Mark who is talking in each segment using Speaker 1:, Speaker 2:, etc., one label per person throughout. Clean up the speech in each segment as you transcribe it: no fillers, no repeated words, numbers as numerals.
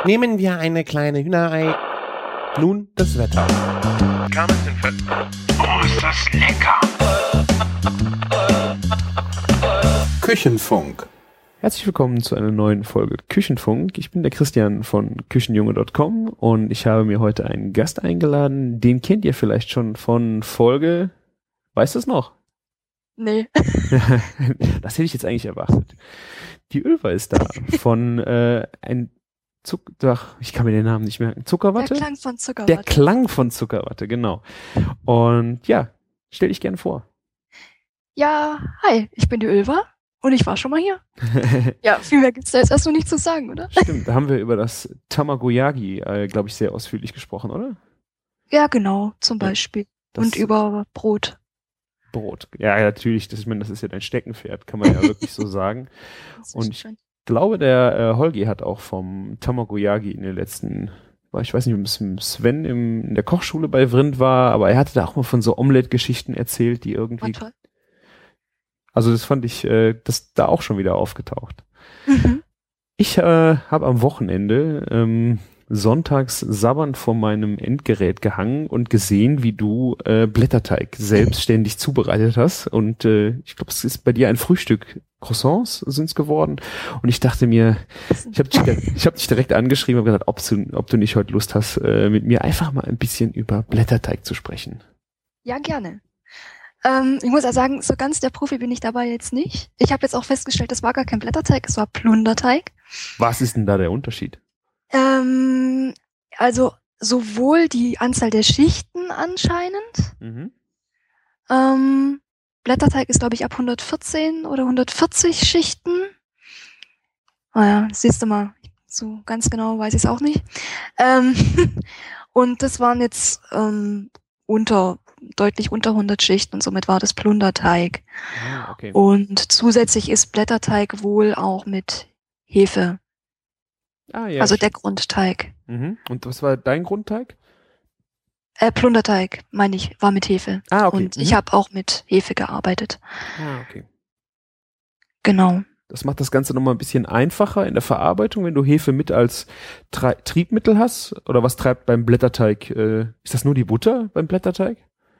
Speaker 1: Nehmen wir eine kleine Hühnerei. Nun das Wetter.
Speaker 2: Oh, ist das lecker!
Speaker 3: Küchenfunk.
Speaker 4: Herzlich willkommen zu einer neuen Folge Küchenfunk. Ich bin der Christian von Küchenjunge.com und ich habe mir heute einen Gast eingeladen. Den kennt ihr vielleicht schon von Folge... Weißt du es noch?
Speaker 5: Nee.
Speaker 4: Das hätte ich jetzt eigentlich erwartet. Die Ylva ist da von ich kann mir den Namen nicht merken. Zuckerwatte?
Speaker 5: Der Klang von Zuckerwatte.
Speaker 4: Der Klang von Zuckerwatte, genau. Und ja, stell dich gerne vor.
Speaker 5: Ja, hi, ich bin die Ylva und ich war schon mal hier. Ja, viel mehr gibt's da jetzt erst noch nicht zu sagen, oder?
Speaker 4: Stimmt, da haben wir über das Tamagoyaki, glaube ich, sehr ausführlich gesprochen, oder?
Speaker 5: Ja, genau, zum Beispiel.
Speaker 4: Das
Speaker 5: Und über Brot.
Speaker 4: Brot. Ja, natürlich, das ist ja dein Steckenpferd, kann man ja wirklich so sagen. Und ich glaube, der Holgi hat auch vom Tamagoyaki in den letzten, ich weiß nicht, ob es mit Sven in der Kochschule bei Vrind war, aber er hatte da auch mal von so Omelette-Geschichten erzählt, die irgendwie...
Speaker 5: War toll.
Speaker 4: Also das fand ich, das da auch schon wieder aufgetaucht.
Speaker 5: Mhm.
Speaker 4: Ich habe am Wochenende sonntags sabbernd vor meinem Endgerät gehangen und gesehen, wie du Blätterteig selbstständig zubereitet hast. Und ich glaube, es ist bei dir ein Frühstück. Croissants sind's geworden. Und ich dachte mir, ich hab dich direkt angeschrieben und gesagt, ob du nicht heute Lust hast, mit mir einfach mal ein bisschen über Blätterteig zu sprechen.
Speaker 5: Ja, gerne. Ich muss auch sagen, so ganz der Profi bin ich dabei jetzt nicht. Ich habe jetzt auch festgestellt, das war gar kein Blätterteig, es war Plunderteig.
Speaker 4: Was ist denn da der Unterschied?
Speaker 5: Also sowohl die Anzahl der Schichten anscheinend.
Speaker 4: Mhm.
Speaker 5: Blätterteig ist, glaube ich, ab 114 oder 140 Schichten. Naja, siehst du mal, so ganz genau weiß ich es auch nicht. Und das waren jetzt deutlich unter 100 Schichten und somit war das Plunderteig.
Speaker 4: Ah, okay.
Speaker 5: Und zusätzlich ist Blätterteig wohl auch mit Hefe.
Speaker 4: Ah, ja.
Speaker 5: Also der Grundteig.
Speaker 4: Mhm. Und was war dein Grundteig?
Speaker 5: Plunderteig, meine ich, war mit Hefe.
Speaker 4: Ah, okay.
Speaker 5: Und ich habe auch mit Hefe gearbeitet.
Speaker 4: Ah, okay.
Speaker 5: Genau.
Speaker 4: Das macht das Ganze nochmal ein bisschen einfacher in der Verarbeitung, wenn du Hefe mit als Triebmittel hast. Oder was treibt beim Blätterteig? Ist das nur die Butter beim Blätterteig?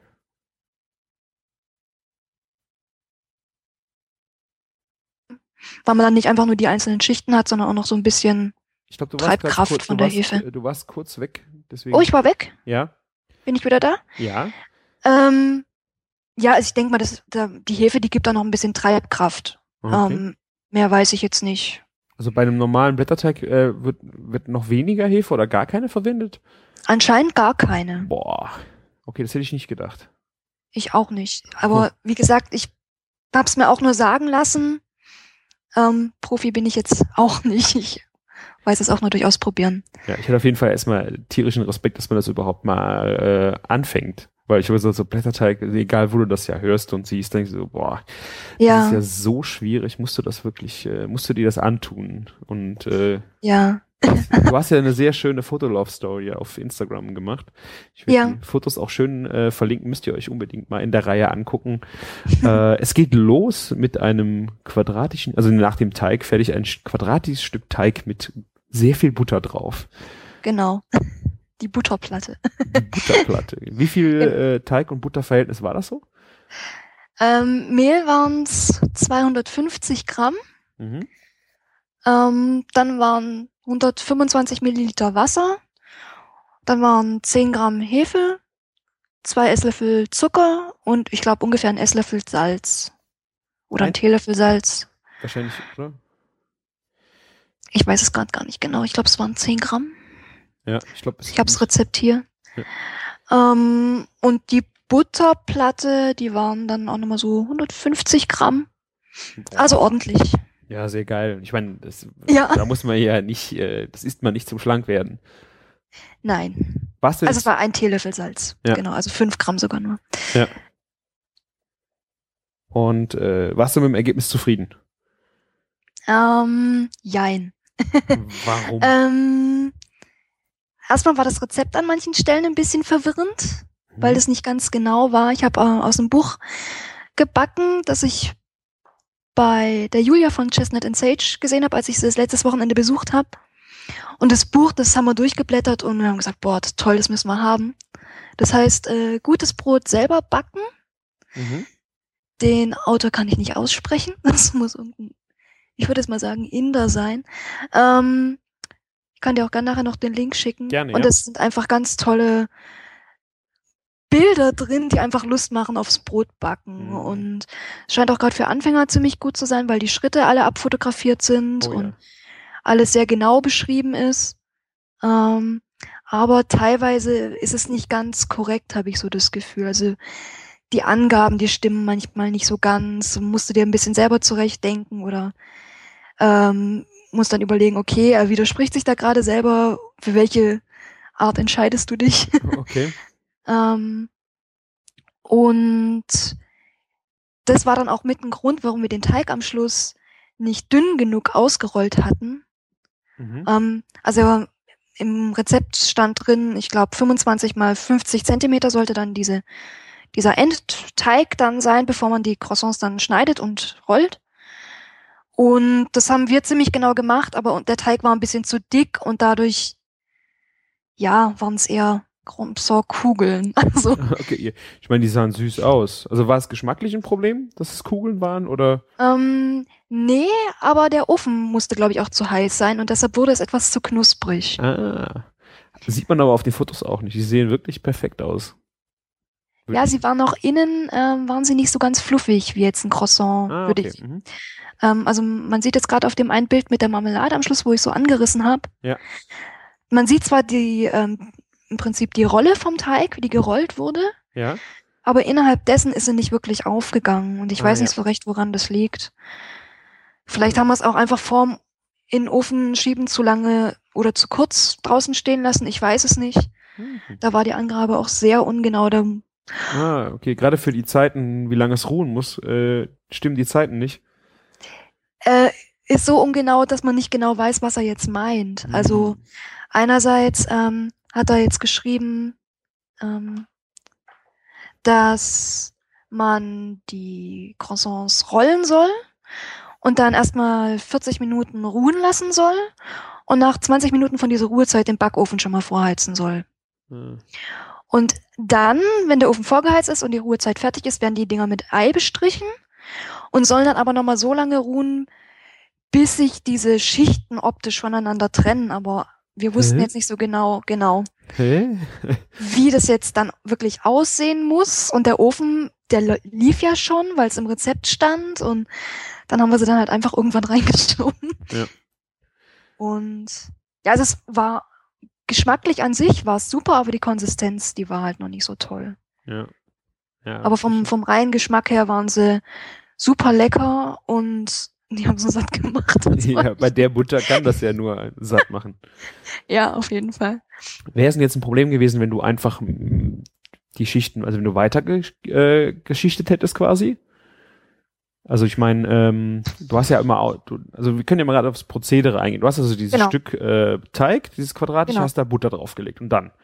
Speaker 5: Weil man dann nicht einfach nur die einzelnen Schichten hat, sondern auch noch so ein bisschen
Speaker 4: Ich glaube,
Speaker 5: Treibkraft von der Hefe.
Speaker 4: Du warst kurz weg. Deswegen.
Speaker 5: Oh, ich war weg?
Speaker 4: Ja.
Speaker 5: Bin ich wieder da?
Speaker 4: Ja.
Speaker 5: Ja, also ich denke mal, die Hefe, die gibt da noch ein bisschen Treibkraft.
Speaker 4: Okay.
Speaker 5: Mehr weiß ich jetzt nicht.
Speaker 4: Also bei einem normalen Blätterteig wird noch weniger Hefe oder gar keine verwendet?
Speaker 5: Anscheinend gar keine.
Speaker 4: Boah. Okay, das hätte ich nicht gedacht.
Speaker 5: Ich auch nicht. Aber wie gesagt, ich hab's mir auch nur sagen lassen. Profi bin ich jetzt auch nicht. Ich weiß es auch nur durch Ausprobieren.
Speaker 4: Ja, ich hatte auf jeden Fall erstmal tierischen Respekt, dass man das überhaupt mal anfängt. Weil ich so Blätterteig, egal wo du das ja hörst und siehst, denkst du so, boah, das ist ja so schwierig, musst du dir das antun? Und
Speaker 5: ja.
Speaker 4: Du hast ja eine sehr schöne Fotolove-Story auf Instagram gemacht. Ich werde die Fotos auch schön verlinken, müsst ihr euch unbedingt mal in der Reihe angucken. Es geht los mit einem quadratischen, also nach dem Teig fertig ein quadratisches Stück Teig mit sehr viel Butter drauf.
Speaker 5: Genau. Die Butterplatte.
Speaker 4: Die Butterplatte. Wie viel Teig- und Butterverhältnis war das so?
Speaker 5: Mehl waren's 250 Gramm.
Speaker 4: Mhm.
Speaker 5: Dann waren 125 Milliliter Wasser. Dann waren 10 Gramm Hefe, 2 Esslöffel Zucker und ich glaube ungefähr ein Esslöffel Salz. Oder ein Teelöffel Salz.
Speaker 4: Wahrscheinlich, oder?
Speaker 5: Ich weiß es gerade gar nicht genau. Ich glaube, es waren 10 Gramm.
Speaker 4: Ja, ich glaube.
Speaker 5: Ich habe das Rezept hier.
Speaker 4: Ja.
Speaker 5: Und die Butterplatte, die waren dann auch nochmal so 150 Gramm.
Speaker 4: Boah.
Speaker 5: Also ordentlich.
Speaker 4: Ja, sehr geil. Ich meine,
Speaker 5: Ja.
Speaker 4: Da muss man ja nicht, das isst man nicht zum Schlank-werden.
Speaker 5: Nein.
Speaker 4: Also
Speaker 5: es war ein Teelöffel Salz.
Speaker 4: Ja.
Speaker 5: Genau, also 5 Gramm sogar nur.
Speaker 4: Ja. Und warst du mit dem Ergebnis zufrieden?
Speaker 5: Jein.
Speaker 4: Warum?
Speaker 5: Erstmal war das Rezept an manchen Stellen ein bisschen verwirrend, weil es nicht ganz genau war. Ich habe aus dem Buch gebacken, das ich bei der Julia von Chestnut and Sage gesehen habe, als ich sie das letztes Wochenende besucht habe. Und das Buch, das haben wir durchgeblättert und wir haben gesagt, boah, das ist toll, das müssen wir haben. Das heißt, gutes Brot selber backen.
Speaker 1: Mhm.
Speaker 5: Den Autor kann ich nicht aussprechen. Das muss irgendein, ich würde jetzt mal sagen, Inder sein. Ich kann dir auch gerne nachher noch den Link schicken.
Speaker 1: Gerne,
Speaker 5: und
Speaker 1: ja.
Speaker 5: es sind einfach ganz tolle Bilder drin, die einfach Lust machen aufs Brotbacken.
Speaker 1: Mhm.
Speaker 5: Und es scheint auch gerade für Anfänger ziemlich gut zu sein, weil die Schritte alle abfotografiert sind
Speaker 1: Oh ja.
Speaker 5: und alles sehr genau beschrieben ist. Aber teilweise ist es nicht ganz korrekt, habe ich so das Gefühl. Also die Angaben, die stimmen manchmal nicht so ganz. Musst du dir ein bisschen selber zurechtdenken oder musst dann überlegen, okay, er widerspricht sich da gerade selber. Für welche Art entscheidest du dich?
Speaker 1: Okay.
Speaker 5: Und das war dann auch mit ein Grund, warum wir den Teig am Schluss nicht dünn genug ausgerollt hatten.
Speaker 1: Mhm.
Speaker 5: Also im Rezept stand drin, ich glaube 25 mal 50 Zentimeter sollte dann dieser Endteig dann sein, bevor man die Croissants dann schneidet und rollt. Und das haben wir ziemlich genau gemacht, aber der Teig war ein bisschen zu dick und dadurch, ja, waren es eher Croissant-Kugeln. Also,
Speaker 1: Okay. Ich meine, die sahen süß aus. Also war es geschmacklich ein Problem, dass es Kugeln waren oder?
Speaker 5: nee, aber der Ofen musste, glaube ich, auch zu heiß sein und deshalb wurde es etwas zu knusprig.
Speaker 1: Ah. Sieht man aber auf den Fotos auch nicht. Die sehen wirklich perfekt aus.
Speaker 5: Ja, sie waren auch innen, waren sie nicht so ganz fluffig wie jetzt ein Croissant,
Speaker 1: Ah,
Speaker 5: würde
Speaker 1: okay.
Speaker 5: ich.
Speaker 1: Mhm.
Speaker 5: Also man sieht jetzt gerade auf dem einen Bild mit der Marmelade am Schluss, wo ich so angerissen habe.
Speaker 1: Ja.
Speaker 5: Man sieht zwar im Prinzip die Rolle vom Teig, wie die gerollt wurde,
Speaker 1: Ja.
Speaker 5: aber innerhalb dessen ist sie nicht wirklich aufgegangen und ich weiß nicht so recht, woran das liegt. Vielleicht haben wir es auch einfach vorm in den Ofen schieben zu lange oder zu kurz draußen stehen lassen, ich weiß es nicht.
Speaker 1: Mhm.
Speaker 5: Da war die Angabe auch sehr ungenau.
Speaker 1: Ah, okay. Gerade für die Zeiten, wie lange es ruhen muss, stimmen die Zeiten nicht.
Speaker 5: Ist so ungenau, dass man nicht genau weiß, was er jetzt meint. Also einerseits hat er jetzt geschrieben, dass man die Croissants rollen soll und dann erstmal 40 Minuten ruhen lassen soll und nach 20 Minuten von dieser Ruhezeit den Backofen schon mal vorheizen soll.
Speaker 1: Mhm.
Speaker 5: Und dann, wenn der Ofen vorgeheizt ist und die Ruhezeit fertig ist, werden die Dinger mit Ei bestrichen und sollen dann aber nochmal so lange ruhen, bis sich diese Schichten optisch voneinander trennen. Aber wir wussten jetzt nicht so genau,
Speaker 1: Hä?
Speaker 5: wie das jetzt dann wirklich aussehen muss. Und der Ofen, der lief ja schon, weil es im Rezept stand. Und dann haben wir sie dann halt einfach irgendwann reingeschoben.
Speaker 1: Ja.
Speaker 5: Und ja, also es war geschmacklich an sich war es super, aber die Konsistenz, die war halt noch nicht so toll.
Speaker 1: Ja. Ja.
Speaker 5: Aber vom reinen Geschmack her waren sie super lecker und die haben so satt gemacht.
Speaker 1: Ja, bei der Butter kann das ja nur satt machen.
Speaker 5: Ja, auf jeden Fall.
Speaker 1: Wäre es denn jetzt ein Problem gewesen, wenn du einfach die Schichten, also wenn du weiter geschichtet hättest quasi? Also ich meine, du hast ja immer, also wir können ja mal gerade aufs Prozedere eingehen. Du hast also dieses Stück Teig, dieses quadratische, hast da Butter draufgelegt und dann?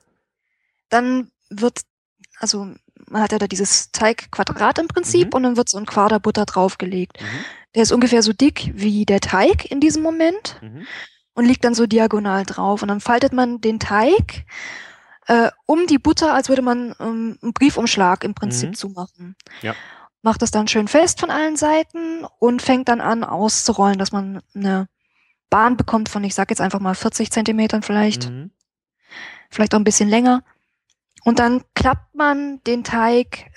Speaker 5: Dann wird, also man hat ja da dieses Teigquadrat im Prinzip und dann wird so ein Quader Butter draufgelegt. Der ist ungefähr so dick wie der Teig in diesem Moment und liegt dann so diagonal drauf. Und dann faltet man den Teig um die Butter, als würde man einen Briefumschlag im Prinzip zumachen.
Speaker 1: Ja.
Speaker 5: Macht das dann schön fest von allen Seiten und fängt dann an auszurollen, dass man eine Bahn bekommt von, ich sag jetzt einfach mal 40 Zentimetern vielleicht. Vielleicht auch ein bisschen länger. Und dann klappt man den Teig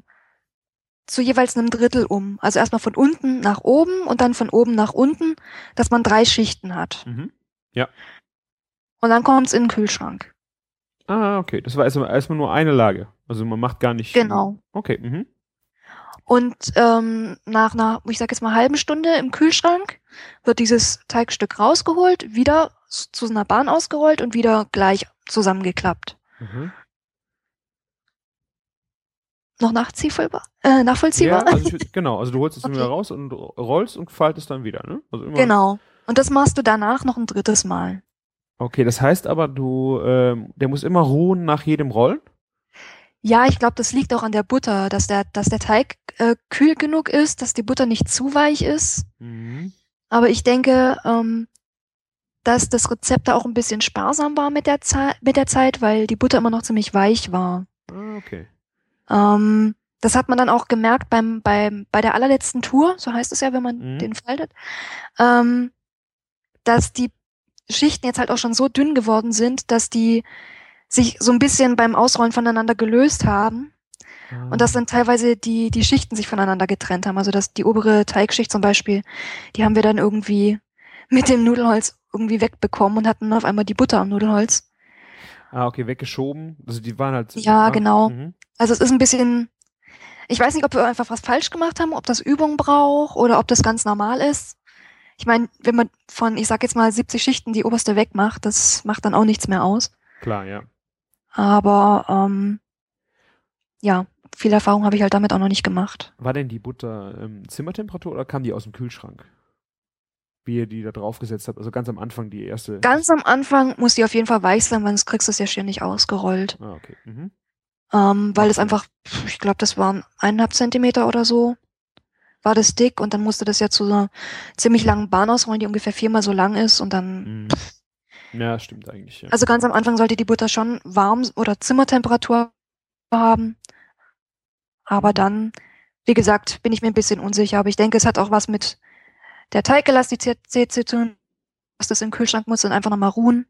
Speaker 5: zu jeweils einem Drittel um. Also erstmal von unten nach oben und dann von oben nach unten, dass man 3 Schichten hat.
Speaker 1: Ja.
Speaker 5: Und dann kommt's in den Kühlschrank.
Speaker 1: Ah, okay. Das war erstmal nur eine Lage. Also man macht gar nicht.
Speaker 5: Genau.
Speaker 1: Okay.
Speaker 5: Und nach einer, ich sag jetzt mal halben Stunde im Kühlschrank wird dieses Teigstück rausgeholt, wieder zu einer Bahn ausgerollt und wieder gleich zusammengeklappt. Noch nachvollziehbar?
Speaker 1: Ja, also genau. Also du holst es wieder raus und rollst und faltest dann wieder, ne? Also immer.
Speaker 5: Genau. Und das machst du danach noch ein drittes Mal.
Speaker 1: Okay, das heißt aber, der muss immer ruhen nach jedem Rollen?
Speaker 5: Ja, ich glaube, das liegt auch an der Butter, dass der Teig kühl genug ist, dass die Butter nicht zu weich ist. Aber ich denke, dass das Rezept da auch ein bisschen sparsam war mit der Zeit, weil die Butter immer noch ziemlich weich war.
Speaker 1: Ah, okay.
Speaker 5: Das hat man dann auch gemerkt bei der allerletzten Tour, so heißt es ja, wenn man den faltet, dass die Schichten jetzt halt auch schon so dünn geworden sind, dass die sich so ein bisschen beim Ausrollen voneinander gelöst haben. Und dass dann teilweise die Schichten sich voneinander getrennt haben. Also dass die obere Teigschicht zum Beispiel, die haben wir dann irgendwie mit dem Nudelholz irgendwie wegbekommen und hatten auf einmal die Butter am Nudelholz.
Speaker 1: Ah, okay, weggeschoben. Also die waren halt...
Speaker 5: Ja, genau. Also es ist ein bisschen... Ich weiß nicht, ob wir einfach was falsch gemacht haben, ob das Übung braucht oder ob das ganz normal ist. Ich meine, wenn man von, ich sag jetzt mal, 70 Schichten die oberste wegmacht, das macht dann auch nichts mehr aus.
Speaker 1: Klar, ja.
Speaker 5: Aber ja, viel Erfahrung habe ich halt damit auch noch nicht gemacht.
Speaker 1: War denn die Butter Zimmertemperatur oder kam die aus dem Kühlschrank? Wie ihr die da drauf gesetzt habt, also ganz am Anfang die erste...
Speaker 5: Ganz am Anfang muss die auf jeden Fall weich sein, weil sonst kriegst du es ja ständig ausgerollt.
Speaker 1: Ah, okay.
Speaker 5: Weil es einfach, ich glaube, das waren 1,5 Zentimeter oder so, war das dick und dann musste das ja zu einer ziemlich langen Bahn ausrollen, die ungefähr 4-mal so lang ist und dann...
Speaker 1: Ja, stimmt eigentlich, ja.
Speaker 5: Also ganz am Anfang sollte die Butter schon warm oder Zimmertemperatur haben, aber dann, wie gesagt, bin ich mir ein bisschen unsicher, aber ich denke, es hat auch was mit der Teigelastizität zu tun, dass das im Kühlschrank muss und einfach nochmal ruhen.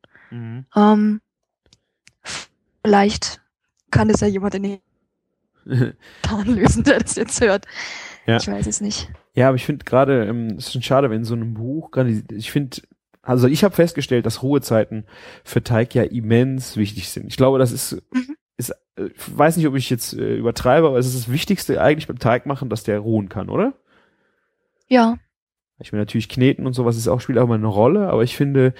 Speaker 5: Vielleicht kann das ja jemand in den Plan lösen, der das jetzt hört. Ja. Ich weiß es nicht.
Speaker 1: Ja, aber ich finde gerade, es ist schon schade, wenn so ein Buch, gerade, ich finde, also ich habe festgestellt, dass Ruhezeiten für Teig ja immens wichtig sind. Ich glaube, das ist, ich weiß nicht, ob ich jetzt übertreibe, aber es ist das Wichtigste eigentlich beim Teig machen, dass der ruhen kann, oder?
Speaker 5: Ja.
Speaker 1: Ich meine, natürlich Kneten und sowas spielt auch mal eine Rolle, aber ich finde,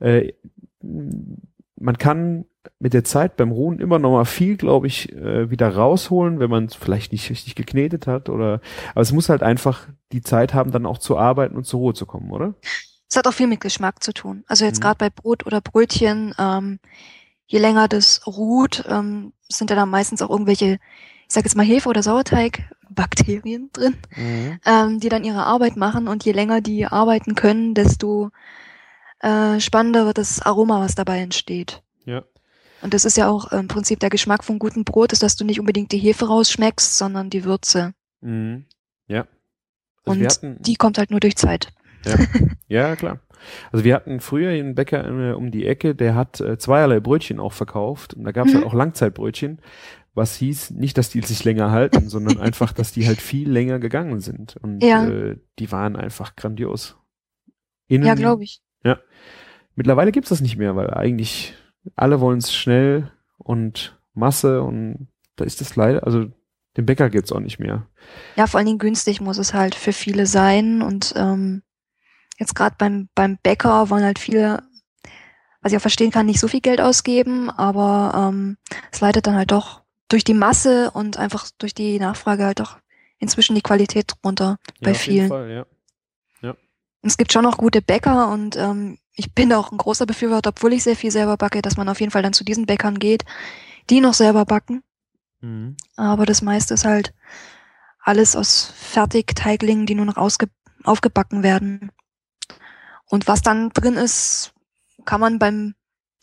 Speaker 1: man kann mit der Zeit beim Ruhen immer noch mal viel, glaube ich, wieder rausholen, wenn man vielleicht nicht richtig geknetet hat aber es muss halt einfach die Zeit haben, dann auch zu arbeiten und zur Ruhe zu kommen, oder?
Speaker 5: Es hat auch viel mit Geschmack zu tun. Also jetzt gerade bei Brot oder Brötchen, je länger das ruht, sind ja dann meistens auch irgendwelche, ich sag jetzt mal Hefe- oder Sauerteig-Bakterien drin, die dann ihre Arbeit machen und je länger die arbeiten können, desto spannender wird das Aroma, was dabei entsteht.
Speaker 1: Ja.
Speaker 5: Und das ist ja auch im Prinzip der Geschmack von gutem Brot, ist, dass du nicht unbedingt die Hefe rausschmeckst, sondern die Würze.
Speaker 1: Ja. Also
Speaker 5: und die kommt halt nur durch Zeit.
Speaker 1: Ja. Ja, klar. Also wir hatten früher einen Bäcker um die Ecke, der hat zweierlei Brötchen auch verkauft und da gab es halt auch Langzeitbrötchen, was hieß nicht, dass die sich länger halten, sondern einfach, dass die halt viel länger gegangen sind und die waren einfach grandios.
Speaker 5: Ja, glaube ich.
Speaker 1: Ja. Mittlerweile gibt's das nicht mehr, weil eigentlich alle wollen es schnell und Masse und da ist es leider, also den Bäcker gibt's auch nicht mehr.
Speaker 5: Ja, vor allen Dingen günstig muss es halt für viele sein und jetzt gerade beim Bäcker wollen halt viele, was ich auch verstehen kann, nicht so viel Geld ausgeben, aber es leidet dann halt doch durch die Masse und einfach durch die Nachfrage halt doch inzwischen die Qualität runter bei vielen.
Speaker 1: Jeden Fall, ja.
Speaker 5: Und es gibt schon noch gute Bäcker und ich bin da auch ein großer Befürworter, obwohl ich sehr viel selber backe, dass man auf jeden Fall dann zu diesen Bäckern geht, die noch selber backen. Aber das meiste ist halt alles aus Fertigteiglingen, die nur noch aufgebacken werden. Und was dann drin ist, kann man wenn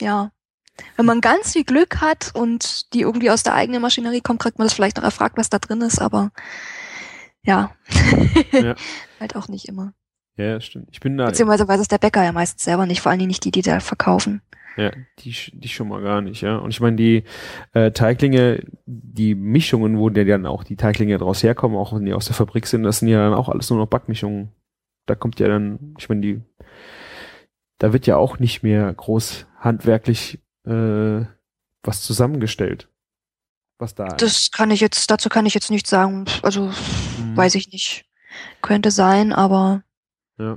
Speaker 5: man ganz viel Glück hat und die irgendwie aus der eigenen Maschinerie kommt, kriegt man das vielleicht noch erfragt, was da drin ist, aber ja. Halt auch nicht immer.
Speaker 1: Ja, stimmt. Ich bin da.
Speaker 5: Beziehungsweise weiß es der Bäcker ja meistens selber nicht, vor allem nicht die da verkaufen.
Speaker 1: Ja, die schon mal gar nicht, ja. Und ich meine, die Teiglinge, die Mischungen, wo dann auch die Teiglinge draus herkommen, auch wenn die aus der Fabrik sind, das sind ja dann auch alles nur noch Backmischungen. Da kommt ja dann, ich meine, da wird ja auch nicht mehr groß handwerklich was zusammengestellt. Was da
Speaker 5: dazu kann ich jetzt nichts sagen. Also weiß ich nicht. Könnte sein, aber
Speaker 1: ja.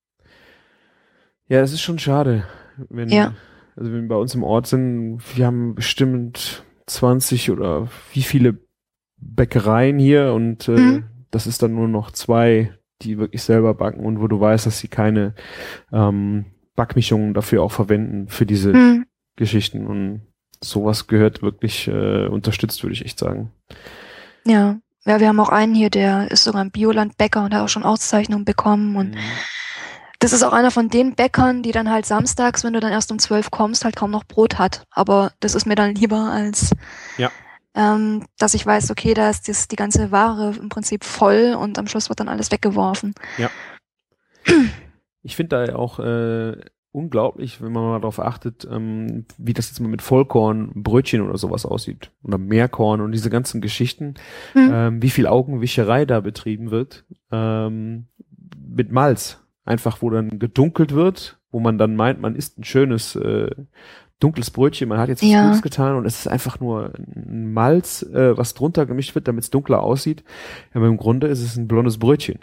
Speaker 1: Ja, das ist schon schade, wenn wir bei uns im Ort sind, wir haben bestimmt 20 oder wie viele Bäckereien hier und das ist dann nur noch 2, die wirklich selber backen und wo du weißt, dass sie keine Backmischungen dafür auch verwenden für diese Geschichten und sowas gehört wirklich unterstützt, würde ich echt sagen.
Speaker 5: Ja, wir haben auch einen hier, der ist sogar ein Biolandbäcker und hat auch schon Auszeichnungen bekommen und Das ist auch einer von den Bäckern, die dann halt samstags, wenn du dann erst um 12 kommst, halt kaum noch Brot hat. Aber das ist mir dann lieber als, dass ich weiß, okay, da ist die ganze Ware im Prinzip voll und am Schluss wird dann alles weggeworfen.
Speaker 1: Ja. Ich finde da auch unglaublich, wenn man mal darauf achtet, wie das jetzt mal mit Vollkorn, Brötchen oder sowas aussieht. Oder Meerkorn und diese ganzen Geschichten, wie viel Augenwischerei da betrieben wird. Mit Malz. Einfach, wo dann gedunkelt wird, wo man dann meint, man isst ein schönes, dunkles Brötchen, man hat jetzt was Gutes getan und es ist einfach nur ein Malz, was drunter gemischt wird, damit es dunkler aussieht. Aber im Grunde ist es ein blondes Brötchen.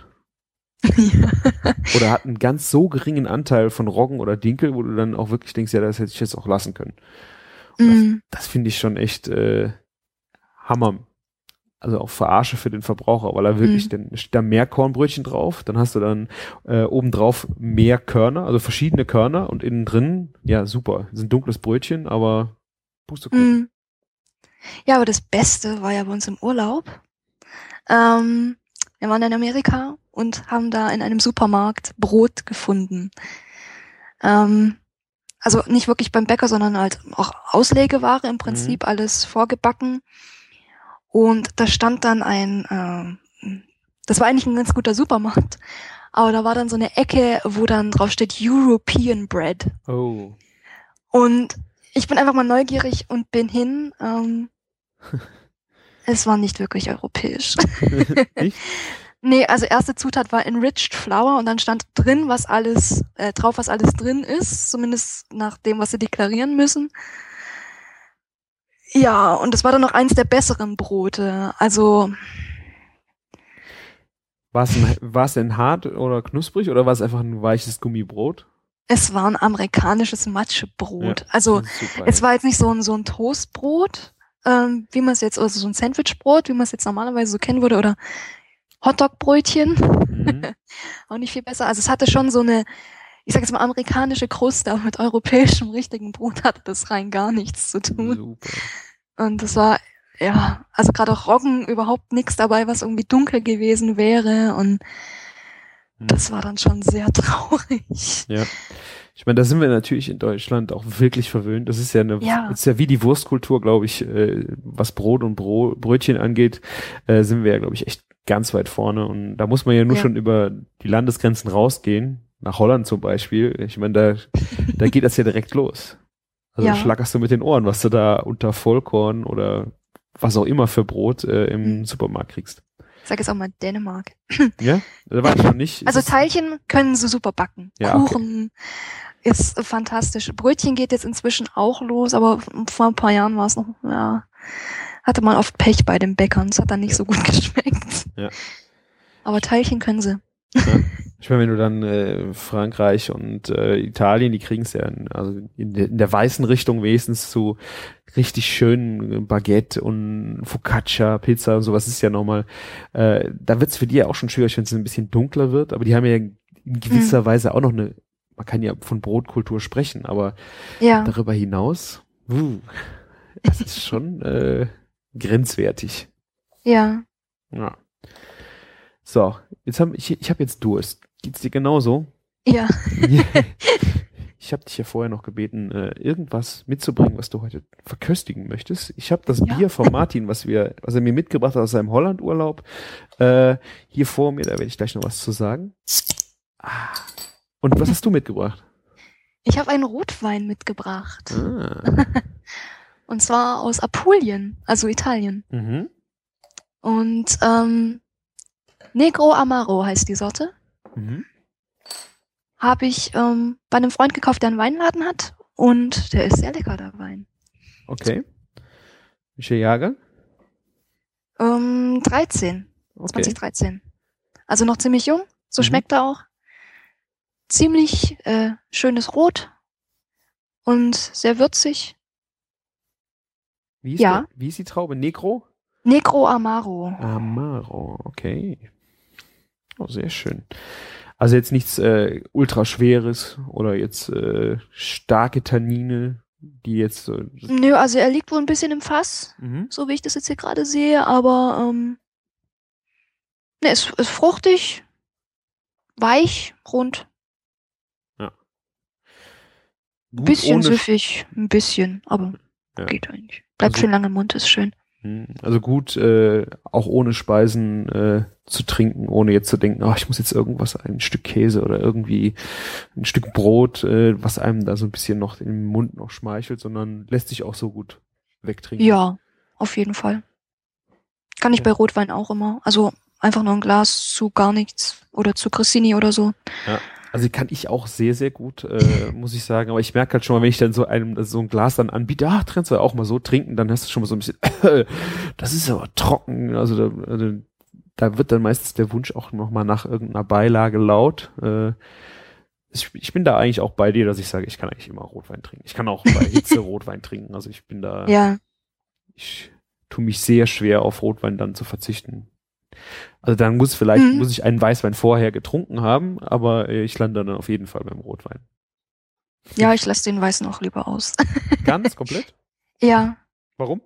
Speaker 1: Oder hat einen ganz so geringen Anteil von Roggen oder Dinkel, wo du dann auch wirklich denkst, ja, das hätte ich jetzt auch lassen können. Das finde ich schon echt Hammer. Also auch Verarsche für den Verbraucher, weil er wirklich, dann steht da mehr Kornbrötchen drauf, dann hast du dann obendrauf mehr Körner, also verschiedene Körner und innen drin, ja super, ist ein dunkles Brötchen, aber Pustekuchen.
Speaker 5: Ja, aber das Beste war ja bei uns im Urlaub. Wir waren in Amerika und haben da in einem Supermarkt Brot gefunden. Also nicht wirklich beim Bäcker, sondern halt auch Auslegeware im Prinzip, alles vorgebacken. Und da stand dann das war eigentlich ein ganz guter Supermarkt, aber da war dann so eine Ecke, wo dann drauf steht European Bread.
Speaker 1: Oh.
Speaker 5: Und ich bin einfach mal neugierig und bin hin. Es war nicht wirklich europäisch.
Speaker 1: Nicht?
Speaker 5: Nee, also erste Zutat war Enriched Flour und dann stand drin, was alles drin ist, zumindest nach dem, was sie deklarieren müssen. Ja, und das war dann noch eins der besseren Brote. Also
Speaker 1: war es denn hart oder knusprig oder war es einfach ein weiches Gummibrot?
Speaker 5: es war ein amerikanisches Matschebrot.
Speaker 1: Ja,
Speaker 5: Also
Speaker 1: super,
Speaker 5: es war jetzt nicht so ein Toastbrot, wie man es jetzt, also so ein Sandwichbrot, wie man es jetzt normalerweise so kennen würde, oder Hotdog-Brötchen. Auch nicht viel besser. Also es hatte schon so eine, ich sag jetzt mal, amerikanische Kruste, aber mit europäischem richtigen Brot hatte das rein gar nichts zu tun.
Speaker 1: Super.
Speaker 5: Und das war, ja, also gerade auch Roggen, überhaupt nichts dabei, was irgendwie dunkel gewesen wäre. Und das war dann schon sehr traurig.
Speaker 1: Ja. Ich meine, da sind wir natürlich in Deutschland auch wirklich verwöhnt. Das ist ja ist ja wie die Wurstkultur, glaube ich, was Brot und Brötchen angeht, sind wir ja, glaube ich, echt ganz weit vorne. Und da muss man ja nur schon über die Landesgrenzen rausgehen. Nach Holland zum Beispiel. Ich meine, da geht das ja direkt los. Also schlackerst du mit den Ohren, was du da unter Vollkorn oder was auch immer für Brot im Supermarkt kriegst.
Speaker 5: Ich sag jetzt auch mal Dänemark.
Speaker 1: Ja? Da war ich noch nicht.
Speaker 5: Also Teilchen können sie super backen.
Speaker 1: Ja,
Speaker 5: Kuchen ist fantastisch. Brötchen geht jetzt inzwischen auch los, aber vor ein paar Jahren war es noch, hatte man oft Pech bei den Bäckern. Es hat dann nicht so gut geschmeckt.
Speaker 1: Ja.
Speaker 5: Aber Teilchen können sie.
Speaker 1: Ja. Ich meine, wenn du dann Frankreich und Italien, die kriegen es ja in der weißen Richtung wenigstens zu richtig schönen Baguette und Focaccia, Pizza und sowas ist ja nochmal, da wird's für die ja auch schon schwierig, wenn es ein bisschen dunkler wird, aber die haben ja in gewisser Weise auch noch man kann ja von Brotkultur sprechen, aber darüber hinaus, das ist schon grenzwertig.
Speaker 5: Ja.
Speaker 1: Ja. So, ich habe jetzt Durst. Geht's dir genauso?
Speaker 5: Ja.
Speaker 1: Ich habe dich ja vorher noch gebeten, irgendwas mitzubringen, was du heute verköstigen möchtest. Ich habe das Bier von Martin, was er mir mitgebracht hat aus seinem Hollandurlaub, hier vor mir. Da werde ich gleich noch was zu sagen. Und was hast du mitgebracht?
Speaker 5: Ich habe einen Rotwein mitgebracht. Und zwar aus Apulien, also Italien. Und Negro Amaro heißt die Sorte. Habe ich bei einem Freund gekauft, der einen Weinladen hat. Und der ist sehr lecker, der Wein.
Speaker 1: Okay. Welcher Jahrgang?
Speaker 5: 13. Okay. 2013. Also noch ziemlich jung. So schmeckt er auch. Ziemlich schönes Rot. Und sehr würzig.
Speaker 1: Wie ist die Traube? Negro?
Speaker 5: Negro Amaro.
Speaker 1: Amaro, okay. Oh, sehr schön. Also jetzt nichts ultraschweres oder jetzt starke Tannine, die jetzt so...
Speaker 5: Nö, also er liegt wohl ein bisschen im Fass, so wie ich das jetzt hier gerade sehe, aber ist fruchtig, weich, rund. Ein bisschen süffig, ein bisschen, aber geht eigentlich. Bleibt schön lange im Mund, ist schön.
Speaker 1: Also gut, auch ohne Speisen zu trinken, ohne jetzt zu denken, ich muss jetzt irgendwas, ein Stück Käse oder irgendwie ein Stück Brot, was einem da so ein bisschen noch im Mund noch schmeichelt, sondern lässt sich auch so gut wegtrinken.
Speaker 5: Ja, auf jeden Fall. Kann ich bei Rotwein auch immer. Also einfach nur ein Glas zu gar nichts oder zu Cressini oder so.
Speaker 1: Ja. Also die kann ich auch sehr, sehr gut, muss ich sagen. Aber ich merke halt schon mal, wenn ich dann so ein Glas dann anbiete, kannst du auch mal so trinken, dann hast du schon mal so ein bisschen, das ist aber trocken. Also da wird dann meistens der Wunsch auch noch mal nach irgendeiner Beilage laut. Ich bin da eigentlich auch bei dir, dass ich sage, ich kann eigentlich immer Rotwein trinken. Ich kann auch bei Hitze Rotwein trinken. Also ich bin da, ich tue mich sehr schwer auf Rotwein dann zu verzichten. Also dann muss ich einen Weißwein vorher getrunken haben, aber ich lande dann auf jeden Fall beim Rotwein.
Speaker 5: Ja, ich lasse den Weißen auch lieber aus.
Speaker 1: Ganz komplett?
Speaker 5: Ja.
Speaker 1: Warum?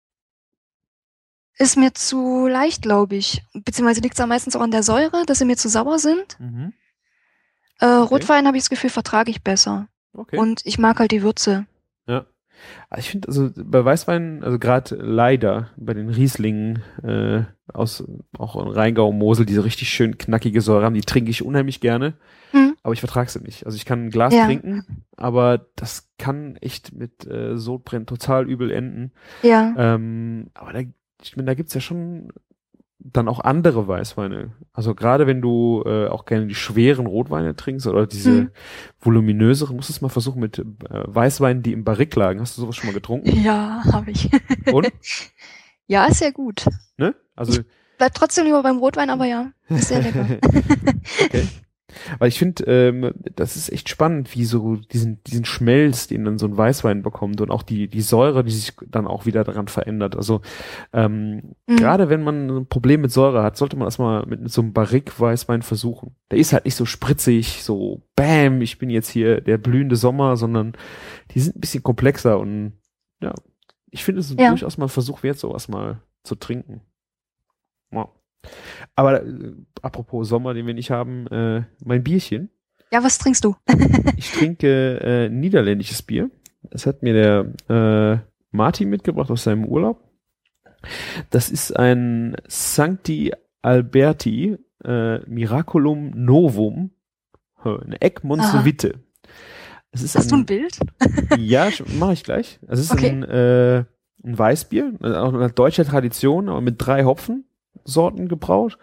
Speaker 5: Ist mir zu leicht, glaube ich. Beziehungsweise liegt es ja meistens auch an der Säure, dass sie mir zu sauer sind.
Speaker 1: Mhm.
Speaker 5: Rotwein, habe ich das Gefühl, vertrage ich besser.
Speaker 1: Okay.
Speaker 5: Und ich mag halt die Würze.
Speaker 1: Ja. Ich finde, also bei Weißwein, also gerade leider bei den Rieslingen aus auch Rheingau, Mosel, diese richtig schön knackige Säure haben, die trinke ich unheimlich gerne, aber ich vertrage sie nicht. Also ich kann ein Glas trinken, aber das kann echt mit Sodbrennen total übel enden.
Speaker 5: Ja.
Speaker 1: Aber da gibt's ja schon dann auch andere Weißweine. Also gerade wenn du auch gerne die schweren Rotweine trinkst oder diese voluminöseren, musst du es mal versuchen mit Weißweinen, die im Barrique lagen. Hast du sowas schon mal getrunken?
Speaker 5: Ja, habe ich.
Speaker 1: Und?
Speaker 5: Ja, ist sehr gut.
Speaker 1: Ne? Also
Speaker 5: bleibt trotzdem lieber beim Rotwein, aber ja, ist sehr lecker.
Speaker 1: Okay. Weil ich finde, das ist echt spannend, wie so diesen Schmelz, den dann so ein Weißwein bekommt und auch die Säure, die sich dann auch wieder daran verändert. Also gerade wenn man ein Problem mit Säure hat, sollte man das mal mit so einem Barrique-Weißwein versuchen. Der ist halt nicht so spritzig, so bam, ich bin jetzt hier der blühende Sommer, sondern die sind ein bisschen komplexer und ja, ich finde es ist durchaus mal ein Versuch wert, sowas mal zu trinken. Wow. Aber apropos Sommer, den wir nicht haben, mein Bierchen.
Speaker 5: Ja, was trinkst du?
Speaker 1: Ich trinke niederländisches Bier. Das hat mir der Martin mitgebracht aus seinem Urlaub. Das ist ein Sancti Alberti Miraculum Novum, eine Egmont-Witte.
Speaker 5: Hast du ein Bild?
Speaker 1: Ja, mache ich gleich. Es ist ein Weißbier, auch eine deutsche Tradition, aber mit 3 Hopfensorten gebraut.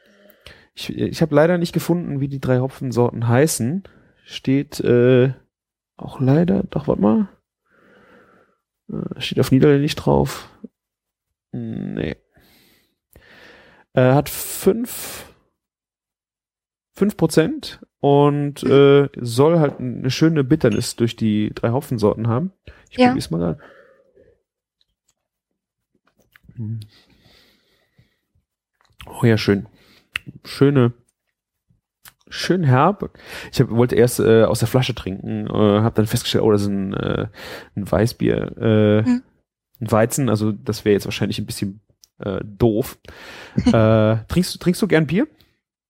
Speaker 1: Ich habe leider nicht gefunden, wie die 3 Hopfensorten heißen. Steht auch leider, doch, warte mal. Steht auf Niederländisch drauf. Nee. Hat 5% und soll halt eine schöne Bitternis durch die 3 Hopfensorten haben. Ich probier's mal da. Oh ja, schön. Schön herb. Ich wollte erst aus der Flasche trinken, habe dann festgestellt, das ist ein Weißbier, ein Weizen, also das wäre jetzt wahrscheinlich ein bisschen doof. Trinkst du gern Bier?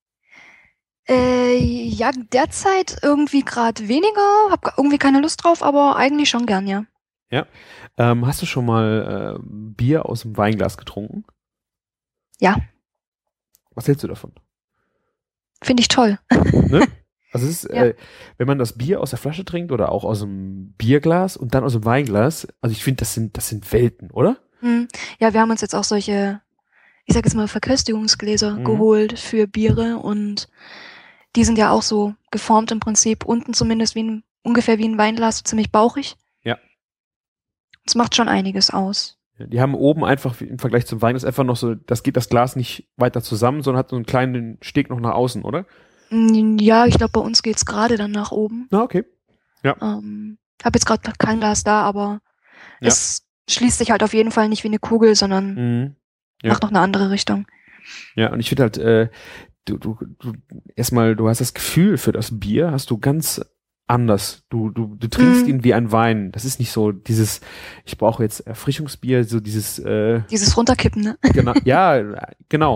Speaker 5: Ja, derzeit irgendwie gerade weniger, hab irgendwie keine Lust drauf, aber eigentlich schon gern, ja.
Speaker 1: Ja. Hast du schon mal Bier aus dem Weinglas getrunken?
Speaker 5: Ja.
Speaker 1: Was hältst du davon?
Speaker 5: Finde ich toll.
Speaker 1: Ne? Also es ist, wenn man das Bier aus der Flasche trinkt oder auch aus dem Bierglas und dann aus dem Weinglas, also ich finde, das sind Welten, oder?
Speaker 5: Ja, wir haben uns jetzt auch solche, ich sag jetzt mal, Verköstigungsgläser geholt für Biere und die sind ja auch so geformt im Prinzip, unten zumindest ungefähr wie ein Weinglas, ziemlich bauchig.
Speaker 1: Ja.
Speaker 5: Das macht schon einiges aus.
Speaker 1: Die haben oben einfach im Vergleich zum Weinglas einfach noch so, das geht das Glas nicht weiter zusammen, sondern hat so einen kleinen Steg noch nach außen, oder?
Speaker 5: Ja, ich glaube, bei uns geht's gerade dann nach oben.
Speaker 1: Ah, okay. Ja.
Speaker 5: Hab jetzt gerade kein Glas da, aber es schließt sich halt auf jeden Fall nicht wie eine Kugel, sondern macht noch eine andere Richtung.
Speaker 1: Ja, und ich finde halt, du erstmal, du hast das Gefühl für das Bier, hast du ganz anders. Du trinkst ihn wie ein Wein. Das ist nicht so dieses, ich brauche jetzt Erfrischungsbier, so dieses
Speaker 5: Runterkippen, ne?
Speaker 1: Genau, ja, genau.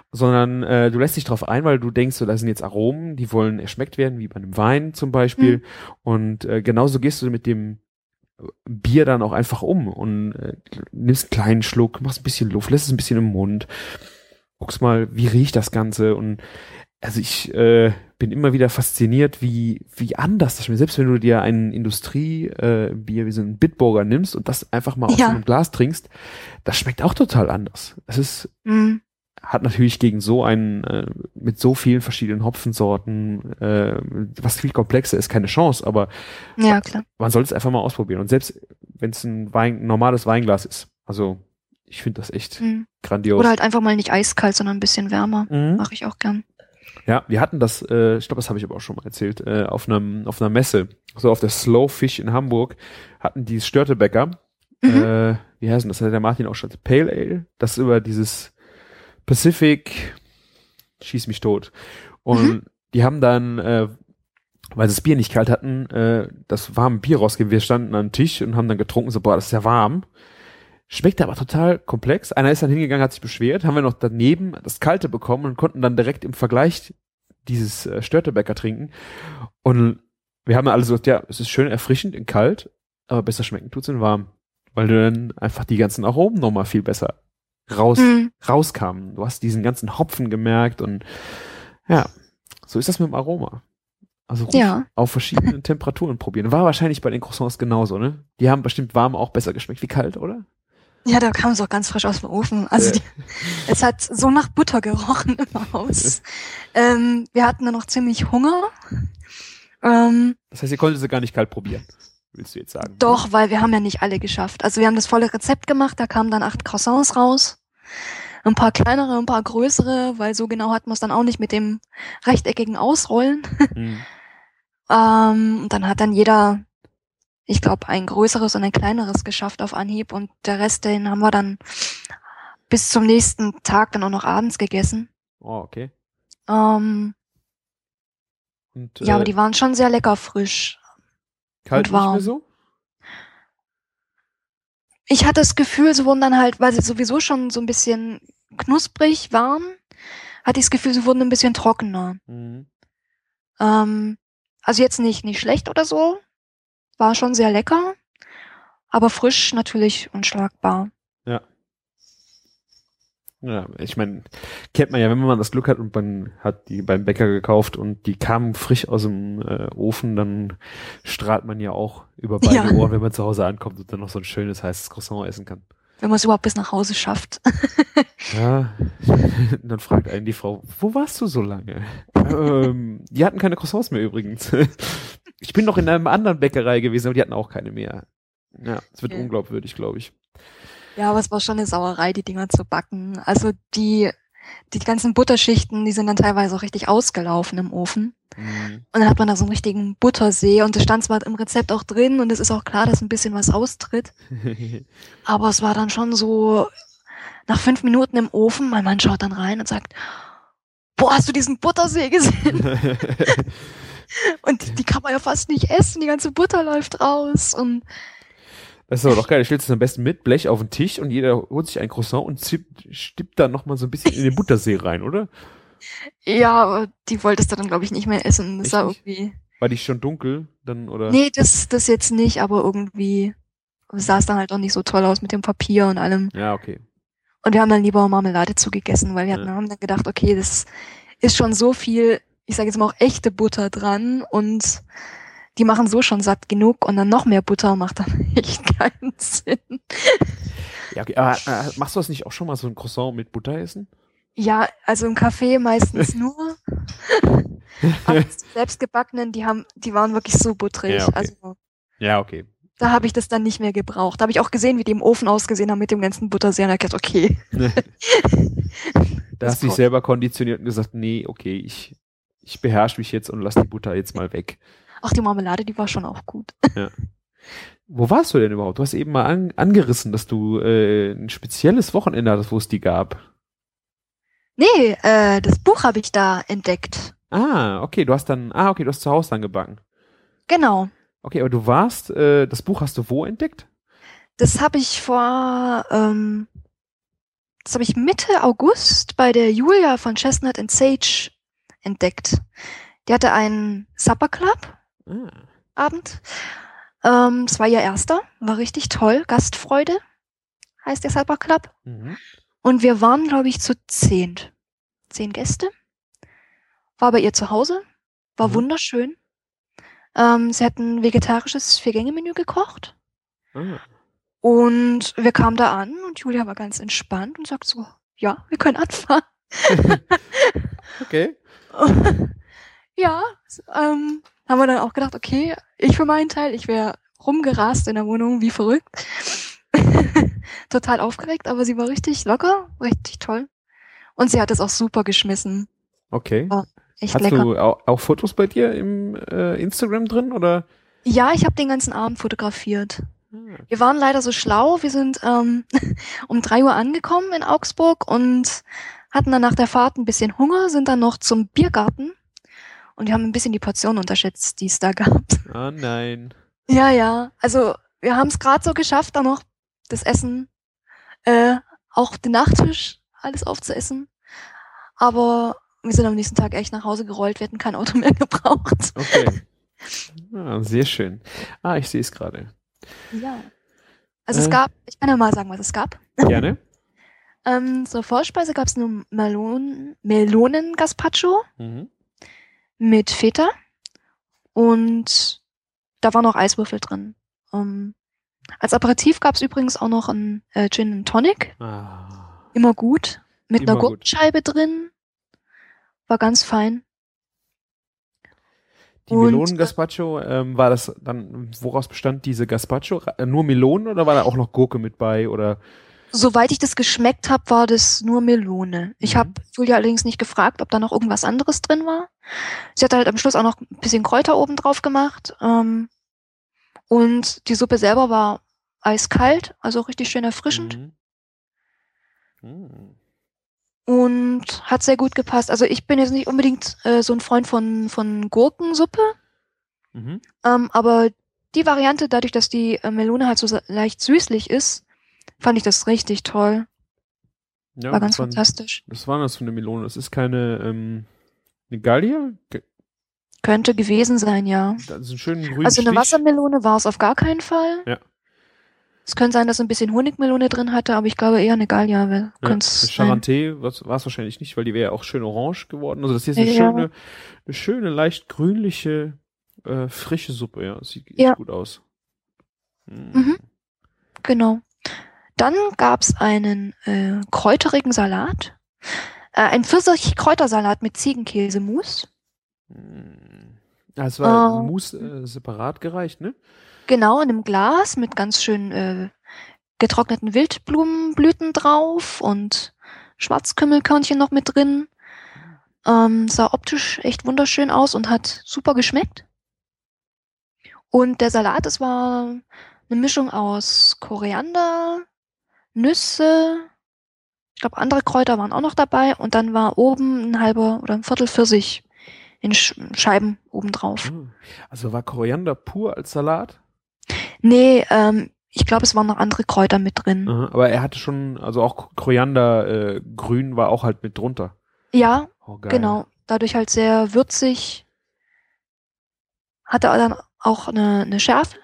Speaker 1: sondern du lässt dich drauf ein, weil du denkst, so, da sind jetzt Aromen, die wollen erschmeckt werden, wie bei einem Wein zum Beispiel. Und genauso gehst du mit dem Bier dann auch einfach um und nimmst einen kleinen Schluck, machst ein bisschen Luft, lässt es ein bisschen im Mund, guckst mal, wie riecht das Ganze. Und also ich bin immer wieder fasziniert, wie anders das schmeckt. Selbst wenn du dir ein Industriebier wie so ein Bitburger nimmst und das einfach mal aus so einem Glas trinkst, das schmeckt auch total anders. Es ist hat natürlich gegen so einen mit so vielen verschiedenen Hopfensorten, was viel komplexer ist, keine Chance, aber
Speaker 5: ja, klar.
Speaker 1: Man sollte es einfach mal ausprobieren. Und selbst wenn es ein normales Weinglas ist, also ich finde das echt grandios.
Speaker 5: Oder halt einfach mal nicht eiskalt, sondern ein bisschen wärmer. Mache ich auch gern.
Speaker 1: Ja, wir hatten das, ich glaube, das habe ich aber auch schon mal erzählt, auf einer Messe, so auf der Slow Fish in Hamburg, hatten die Störtebecker, wie heißt das? Hat der Martin auch schon, Pale Ale, das über dieses Pacific, schieß mich tot. Und die haben dann, weil sie das Bier nicht kalt hatten, das warme Bier rausgegeben. Wir standen an einem Tisch und haben dann getrunken, so, boah, das ist ja warm. Schmeckte aber total komplex. Einer ist dann hingegangen, hat sich beschwert, haben wir noch daneben das Kalte bekommen und konnten dann direkt im Vergleich dieses Störtebecker trinken. Und wir haben alle gesagt, ja, es ist schön erfrischend in kalt, aber besser schmecken tut's in warm. Weil du dann einfach die ganzen Aromen nochmal viel besser rauskamen. Du hast diesen ganzen Hopfen gemerkt und ja, so ist das mit dem Aroma. Also auf verschiedenen Temperaturen probieren. War wahrscheinlich bei den Croissants genauso, ne? Die haben bestimmt warm auch besser geschmeckt wie kalt, oder?
Speaker 5: Ja, da kam es auch ganz frisch aus dem Ofen. Also es hat so nach Butter gerochen im Haus. Wir hatten dann noch ziemlich Hunger.
Speaker 1: Das heißt, ihr konntet sie gar nicht kalt probieren, willst du jetzt sagen?
Speaker 5: Doch, weil wir haben ja nicht alle geschafft. Also wir haben das volle Rezept gemacht, da kamen dann 8 Croissants raus. Ein paar kleinere, ein paar größere, weil so genau hatten wir es dann auch nicht mit dem rechteckigen Ausrollen. Und dann hat dann jeder, ich glaube, ein größeres und ein kleineres geschafft auf Anhieb und der Rest, den haben wir dann bis zum nächsten Tag dann auch noch abends gegessen.
Speaker 1: Oh, okay.
Speaker 5: Und, ja, aber die waren schon sehr lecker frisch.
Speaker 1: Kalt
Speaker 5: und warm.
Speaker 1: Nicht mehr so?
Speaker 5: Ich hatte das Gefühl, sie wurden dann halt, weil sie sowieso schon so ein bisschen knusprig waren, hatte ich das Gefühl, sie wurden ein bisschen trockener. Also jetzt nicht schlecht oder so, war schon sehr lecker, aber frisch natürlich unschlagbar.
Speaker 1: Ja, ich meine, kennt man ja, wenn man das Glück hat und man hat die beim Bäcker gekauft und die kamen frisch aus dem Ofen, dann strahlt man ja auch über beide Ohren, wenn man zu Hause ankommt und dann noch so ein schönes heißes Croissant essen kann.
Speaker 5: Wenn man es überhaupt bis nach Hause schafft.
Speaker 1: Ja, dann fragt einen die Frau, wo warst du so lange? Die hatten keine Croissants mehr übrigens. Ich bin noch in einer anderen Bäckerei gewesen, aber die hatten auch keine mehr. Ja, es wird unglaubwürdig, glaube ich.
Speaker 5: Ja, aber es war schon eine Sauerei, die Dinger zu backen. Also die ganzen Butterschichten, die sind dann teilweise auch richtig ausgelaufen im Ofen. Und dann hat man da so einen richtigen Buttersee und das stand zwar im Rezept auch drin und es ist auch klar, dass ein bisschen was austritt. Aber es war dann schon so, nach 5 Minuten im Ofen, mein Mann schaut dann rein und sagt, boah, hast du diesen Buttersee gesehen? Und die kann man ja fast nicht essen, die ganze Butter läuft raus und
Speaker 1: das ist aber doch geil, du stellst es am besten mit Blech auf den Tisch und jeder holt sich ein Croissant und stippt da nochmal so ein bisschen in den Buttersee rein, oder?
Speaker 5: Ja, aber die wolltest du dann, glaube ich, nicht mehr essen. Das war irgendwie.
Speaker 1: War die schon dunkel dann, oder?
Speaker 5: Nee, das jetzt nicht, aber irgendwie sah es dann halt auch nicht so toll aus mit dem Papier und allem.
Speaker 1: Ja, okay.
Speaker 5: Und wir haben dann lieber Marmelade zugegessen, weil wir haben dann gedacht, okay, das ist schon so viel, ich sage jetzt mal auch echte Butter dran und die machen so schon satt genug und dann noch mehr Butter macht dann echt keinen Sinn.
Speaker 1: Ja, okay, aber machst du das nicht auch schon mal so ein Croissant mit Butter essen?
Speaker 5: Ja, also im Café meistens nur. Aber die selbstgebackenen, die waren wirklich so butterig.
Speaker 1: Ja, okay.
Speaker 5: Also,
Speaker 1: ja, okay.
Speaker 5: Da habe ich das dann nicht mehr gebraucht. Da habe ich auch gesehen, wie die im Ofen ausgesehen haben mit dem ganzen Buttersee und da gedacht, okay.
Speaker 1: Da hast du dich selber konditioniert und gesagt, nee, okay, ich beherrsche mich jetzt und lass die Butter jetzt mal weg.
Speaker 5: Ach, die Marmelade, die war schon auch gut.
Speaker 1: Ja. Wo warst du denn überhaupt? Du hast eben mal angerissen, dass du ein spezielles Wochenende hattest, wo es die gab.
Speaker 5: Nee, das Buch habe ich da entdeckt.
Speaker 1: Okay, du hast zu Hause dann gebacken.
Speaker 5: Genau.
Speaker 1: Okay, aber du warst, das Buch hast du wo entdeckt?
Speaker 5: Das habe ich vor das habe ich Mitte August bei der Julia von Chestnut and Sage entdeckt. Die hatte einen Supper Club Abend. Das war ihr erster, war richtig toll. Gastfreude heißt der Supper Club. Und wir waren, glaube ich, zu 10 Gäste. War bei ihr zu Hause, war wunderschön. Sie hat ein vegetarisches 4-Gänge-Menü gekocht. Und wir kamen da an und Julia war ganz entspannt und sagt so, ja, wir können anfangen.
Speaker 1: Okay.
Speaker 5: Ja, haben wir dann auch gedacht, okay, ich für meinen Teil, ich wäre rumgerast in der Wohnung wie verrückt. Total aufgeregt, aber sie war richtig locker, richtig toll. Und sie hat es auch super geschmissen.
Speaker 1: Okay.
Speaker 5: War echt
Speaker 1: Hast
Speaker 5: lecker.
Speaker 1: du auch Fotos bei dir im Instagram drin, oder?
Speaker 5: Ja, ich habe den ganzen Abend fotografiert. Wir waren leider so schlau, wir sind um 3 Uhr angekommen in Augsburg und hatten dann nach der Fahrt ein bisschen Hunger, sind dann noch zum Biergarten und wir haben ein bisschen die Portion unterschätzt, die es da gab.
Speaker 1: Ah, nein.
Speaker 5: Ja, also wir haben es gerade so geschafft, da noch das Essen, auch den Nachtisch, alles aufzuessen. Aber wir sind am nächsten Tag echt nach Hause gerollt, wir hätten kein Auto mehr gebraucht.
Speaker 1: Okay. Ah, sehr schön. Ah, ich sehe es gerade.
Speaker 5: Ja. Also es gab, ich kann ja mal sagen, was es gab.
Speaker 1: Gerne.
Speaker 5: Zur Vorspeise gab es nur Melonen-Gazpacho mit Feta und da waren noch Eiswürfel drin. Als Aperitif gab es übrigens auch noch ein Gin and Tonic. Immer gut. Mit
Speaker 1: Immer
Speaker 5: einer
Speaker 1: gut.
Speaker 5: Gurkenscheibe drin. War ganz fein.
Speaker 1: Die
Speaker 5: Und,
Speaker 1: Melonen-Gazpacho, war das dann, woraus bestand diese Gazpacho? Nur Melonen oder war da auch noch Gurke mit bei, oder?
Speaker 5: Soweit ich das geschmeckt habe, war das nur Melone. Ich habe Julia allerdings nicht gefragt, ob da noch irgendwas anderes drin war. Sie hat halt am Schluss auch noch ein bisschen Kräuter oben drauf gemacht. Und die Suppe selber war eiskalt, also richtig schön erfrischend. Und hat sehr gut gepasst. Also ich bin jetzt nicht unbedingt so ein Freund von Gurkensuppe. Aber die Variante, dadurch, dass die Melone halt so leicht süßlich ist, fand ich das richtig toll.
Speaker 1: Ja,
Speaker 5: war ganz fantastisch.
Speaker 1: Was war das für eine Melone? Das ist keine eine Gallia?
Speaker 5: Könnte gewesen sein, ja.
Speaker 1: Das ist ein schönen grünen
Speaker 5: Also eine
Speaker 1: Stich.
Speaker 5: Wassermelone war es auf gar keinen Fall.
Speaker 1: Ja.
Speaker 5: Es könnte sein, dass ein bisschen Honigmelone drin hatte, aber ich glaube eher eine Gallia.
Speaker 1: Ja, Charentais war es wahrscheinlich nicht, weil die wäre ja auch schön orange geworden. Also das hier ist eine schöne, leicht grünliche, frische Suppe. Ja, sieht gut aus.
Speaker 5: Genau. Dann gab's einen kräuterigen Salat. Ein Pfirsich-Kräutersalat mit Ziegenkäsemousse.
Speaker 1: Es war Mousse separat gereicht, ne?
Speaker 5: Genau, in einem Glas mit ganz schön getrockneten Wildblumenblüten drauf und Schwarzkümmelkörnchen noch mit drin. Sah optisch echt wunderschön aus und hat super geschmeckt. Und der Salat, es war eine Mischung aus Koriander, Nüsse, ich glaube andere Kräuter waren auch noch dabei und dann war oben ein halber oder ein Viertel Pfirsich in Scheiben obendrauf.
Speaker 1: Also war Koriander pur als Salat?
Speaker 5: Nee, ich glaube, es waren noch andere Kräuter mit drin.
Speaker 1: Aber er hatte schon, also auch Koriander grün war auch halt mit drunter.
Speaker 5: Ja, genau. Dadurch halt sehr würzig. Hatte dann auch eine Schärfe.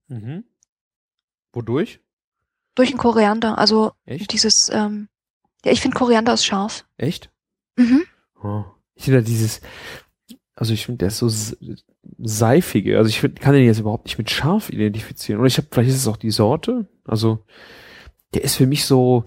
Speaker 1: Wodurch?
Speaker 5: Durch den Koriander. Also
Speaker 1: Echt?
Speaker 5: dieses, ja, ich finde Koriander ist scharf.
Speaker 1: Echt? Ich finde ich finde, der ist so seifige. Also ich kann den jetzt überhaupt nicht mit scharf identifizieren. Oder vielleicht ist es auch die Sorte. Also der ist für mich so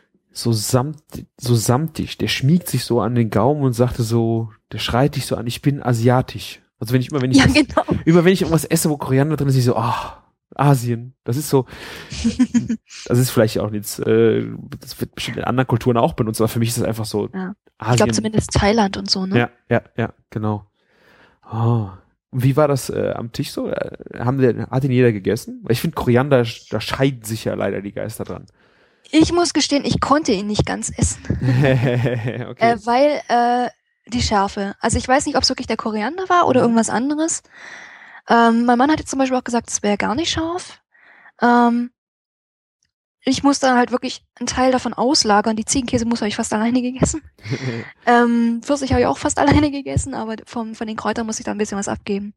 Speaker 1: samtig. Der schmiegt sich so an den Gaumen und sagte so, der schreit dich so an, ich bin asiatisch. Also wenn ich irgendwas esse, wo Koriander drin ist, ich so, Asien. Das ist so, das ist vielleicht auch jetzt, das wird bestimmt in anderen Kulturen auch benutzt, aber für mich ist es einfach so
Speaker 5: ja.
Speaker 1: Asien.
Speaker 5: Ich glaube zumindest Thailand und so, ne?
Speaker 1: Ja, genau. Wie war das am Tisch so? Hat ihn jeder gegessen? Ich finde Koriander, da scheiden sich ja leider die Geister dran.
Speaker 5: Ich muss gestehen, ich konnte ihn nicht ganz essen.
Speaker 1: Okay.
Speaker 5: Weil die Schärfe. Also ich weiß nicht, ob es wirklich der Koriander war oder irgendwas anderes. Mein Mann hat jetzt zum Beispiel auch gesagt, es wäre gar nicht scharf. ich musste halt wirklich einen Teil davon auslagern. Die Ziegenkäsemus habe ich fast alleine gegessen. Pfirsich habe ich auch fast alleine gegessen, aber von den Kräutern muss ich da ein bisschen was abgeben.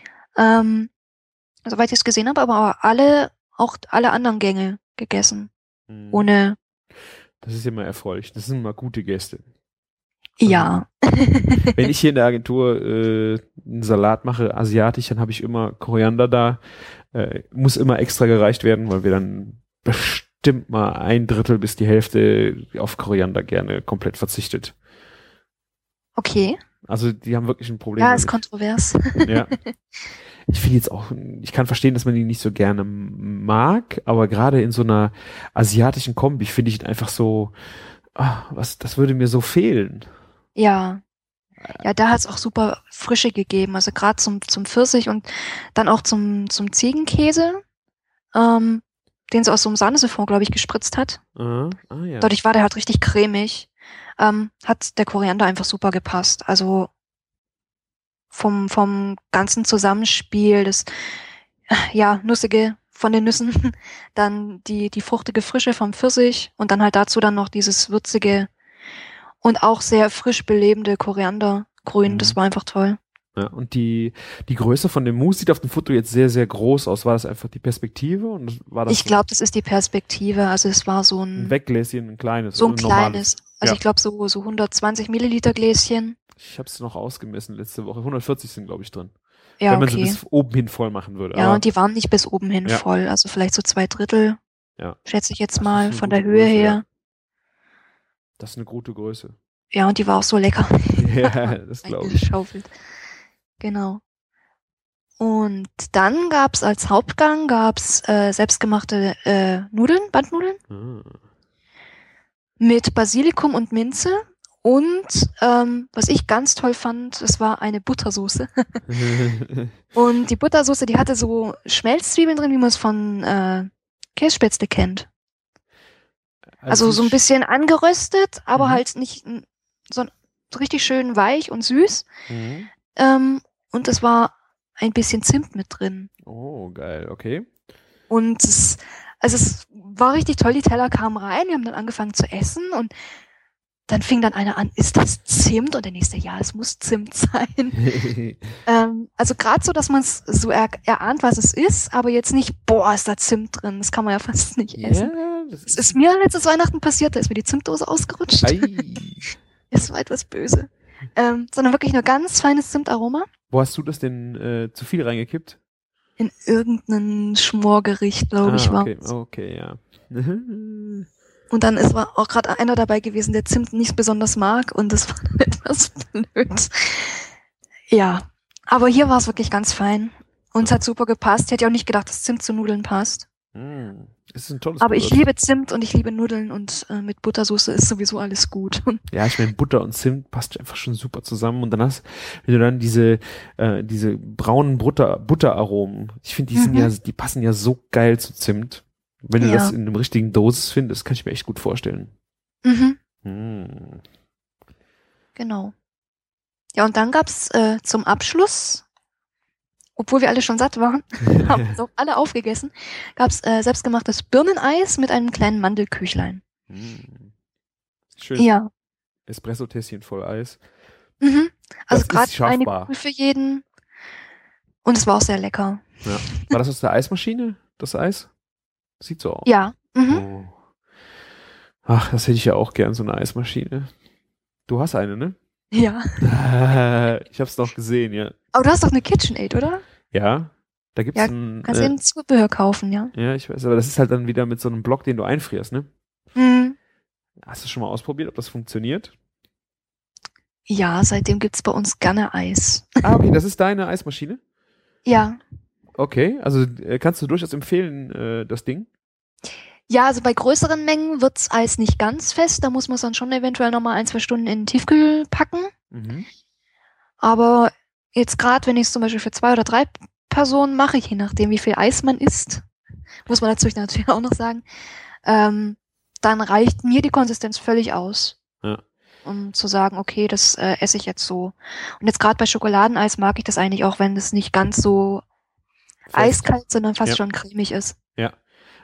Speaker 5: Soweit ich es gesehen habe, aber auch alle anderen Gänge gegessen. Ohne.
Speaker 1: Das ist immer erfreulich. Das sind immer gute Gäste.
Speaker 5: Ja.
Speaker 1: Wenn ich hier in der Agentur einen Salat mache, asiatisch, dann habe ich immer Koriander da. Muss immer extra gereicht werden, weil wir dann bestimmt mal 1/3 bis die Hälfte auf Koriander gerne komplett verzichtet.
Speaker 5: Okay.
Speaker 1: Also die haben wirklich ein Problem.
Speaker 5: Ja, ist kontrovers.
Speaker 1: Ja. Ich finde jetzt auch, ich kann verstehen, dass man die nicht so gerne mag, aber gerade in so einer asiatischen Kombi finde ich ihn einfach so, das würde mir so fehlen.
Speaker 5: Ja. Ja, da hat's auch super Frische gegeben. Also gerade zum Pfirsich und dann auch zum Ziegenkäse, den sie aus so einem Sahnesiphon, glaube ich, gespritzt hat.
Speaker 1: Ja.
Speaker 5: Dadurch war der halt richtig cremig. Hat der Koriander einfach super gepasst. Also vom ganzen Zusammenspiel, das Nussige von den Nüssen, dann die fruchtige Frische vom Pfirsich und dann halt dazu dann noch dieses würzige und auch sehr frisch belebende Koriandergrün. Das war einfach toll.
Speaker 1: Ja, und die Größe von dem Mousse sieht auf dem Foto jetzt sehr, sehr groß aus. War das einfach die Perspektive? Und war das
Speaker 5: ich glaube, das ist die Perspektive. Also es war so ein
Speaker 1: Weggläschen, ein kleines.
Speaker 5: So ein kleines. Also
Speaker 1: ja.
Speaker 5: ich glaube so 120 Milliliter Gläschen.
Speaker 1: Ich habe es noch ausgemessen letzte Woche. 140 sind, glaube ich, drin.
Speaker 5: Ja,
Speaker 1: wenn man
Speaker 5: okay.
Speaker 1: sie bis oben hin voll machen würde.
Speaker 5: Ja,
Speaker 1: aber
Speaker 5: und die waren nicht bis oben hin voll. Also vielleicht so 2/3, schätze ich jetzt mal, von der Höhe her.
Speaker 1: Ja. Das ist eine gute Größe.
Speaker 5: Ja, und die war auch so lecker.
Speaker 1: Ja, das glaube ich.
Speaker 5: Geschaufelt. Genau. Und dann gab's als Hauptgang selbstgemachte Bandnudeln. Mit Basilikum und Minze. Und was ich ganz toll fand, es war eine Buttersoße. Und die Buttersoße, die hatte so Schmelzzwiebeln drin, wie man es von Kässpätzle kennt. Also so ein bisschen angeröstet, aber halt nicht so richtig schön weich und süß. Und es war ein bisschen Zimt mit drin.
Speaker 1: Oh, geil, okay.
Speaker 5: Und es war richtig toll, die Teller kamen rein, wir haben dann angefangen zu essen und dann fing dann einer an, ist das Zimt? Und der nächste, ja, es muss Zimt sein. Also gerade so, dass man es so erahnt, was es ist, aber jetzt nicht, boah, ist da Zimt drin, das kann man ja fast nicht essen. Ja, das ist mir letztes Weihnachten passiert, da ist mir die Zimtdose ausgerutscht. Es war etwas böse. Sondern wirklich nur ganz feines Zimtaroma.
Speaker 1: Wo hast du das denn zu viel reingekippt?
Speaker 5: In irgendein Schmorgericht, glaube ich, war.
Speaker 1: Okay, ja.
Speaker 5: Und dann war auch gerade einer dabei gewesen, der Zimt nicht besonders mag und das war dann etwas blöd. Ja, aber hier war es wirklich ganz fein. Und es hat super gepasst. Ich hätte ja auch nicht gedacht, dass Zimt zu Nudeln passt.
Speaker 1: Das ist ein tolles
Speaker 5: Aber ich liebe Zimt und ich liebe Nudeln und mit Buttersoße ist sowieso alles gut.
Speaker 1: Ja, ich meine, Butter und Zimt passt einfach schon super zusammen und dann wenn du dann diese braunen Butteraromen, ich finde, die passen ja so geil zu Zimt. Wenn du das in einem richtigen Dosis findest, kann ich mir echt gut vorstellen.
Speaker 5: Genau. Ja, und dann gab's zum Abschluss, obwohl wir alle schon satt waren, haben es auch alle aufgegessen, gab's selbstgemachtes Birneneis mit einem kleinen Mandelküchlein.
Speaker 1: Schön.
Speaker 5: Ja.
Speaker 1: Espresso-Tässchen voll Eis.
Speaker 5: Also gerade eine Kugel für jeden. Und es war auch sehr lecker.
Speaker 1: Ja. War das aus der Eismaschine, das Eis? Sieht so aus.
Speaker 5: Ja.
Speaker 1: Oh. Ach, das hätte ich ja auch gern, so eine Eismaschine. Du hast eine, ne?
Speaker 5: Ja.
Speaker 1: Ich hab's noch gesehen, ja.
Speaker 5: Aber du hast doch eine KitchenAid, oder?
Speaker 1: Ja. Da gibt's
Speaker 5: kannst du ein Zubehör kaufen, ja.
Speaker 1: Ja, ich weiß, aber das ist halt dann wieder mit so einem Block, den du einfrierst, ne? Hast du schon mal ausprobiert, ob das funktioniert?
Speaker 5: Ja, seitdem gibt's bei uns gerne Eis.
Speaker 1: Okay, das ist deine Eismaschine?
Speaker 5: Ja.
Speaker 1: Okay, also kannst du durchaus empfehlen, das Ding?
Speaker 5: Ja, also bei größeren Mengen wird's Eis nicht ganz fest. Da muss man es dann schon eventuell nochmal 1-2 Stunden in den Tiefkühl packen. Aber jetzt gerade, wenn ich es zum Beispiel für 2 oder 3 Personen mache, je nachdem wie viel Eis man isst, muss man dazu natürlich auch noch sagen, dann reicht mir die Konsistenz völlig aus.
Speaker 1: Ja.
Speaker 5: Um zu sagen, okay, das esse ich jetzt so. Und jetzt gerade bei Schokoladeneis mag ich das eigentlich auch, wenn es nicht ganz so eiskalt, sondern fast schon cremig ist.
Speaker 1: Ja.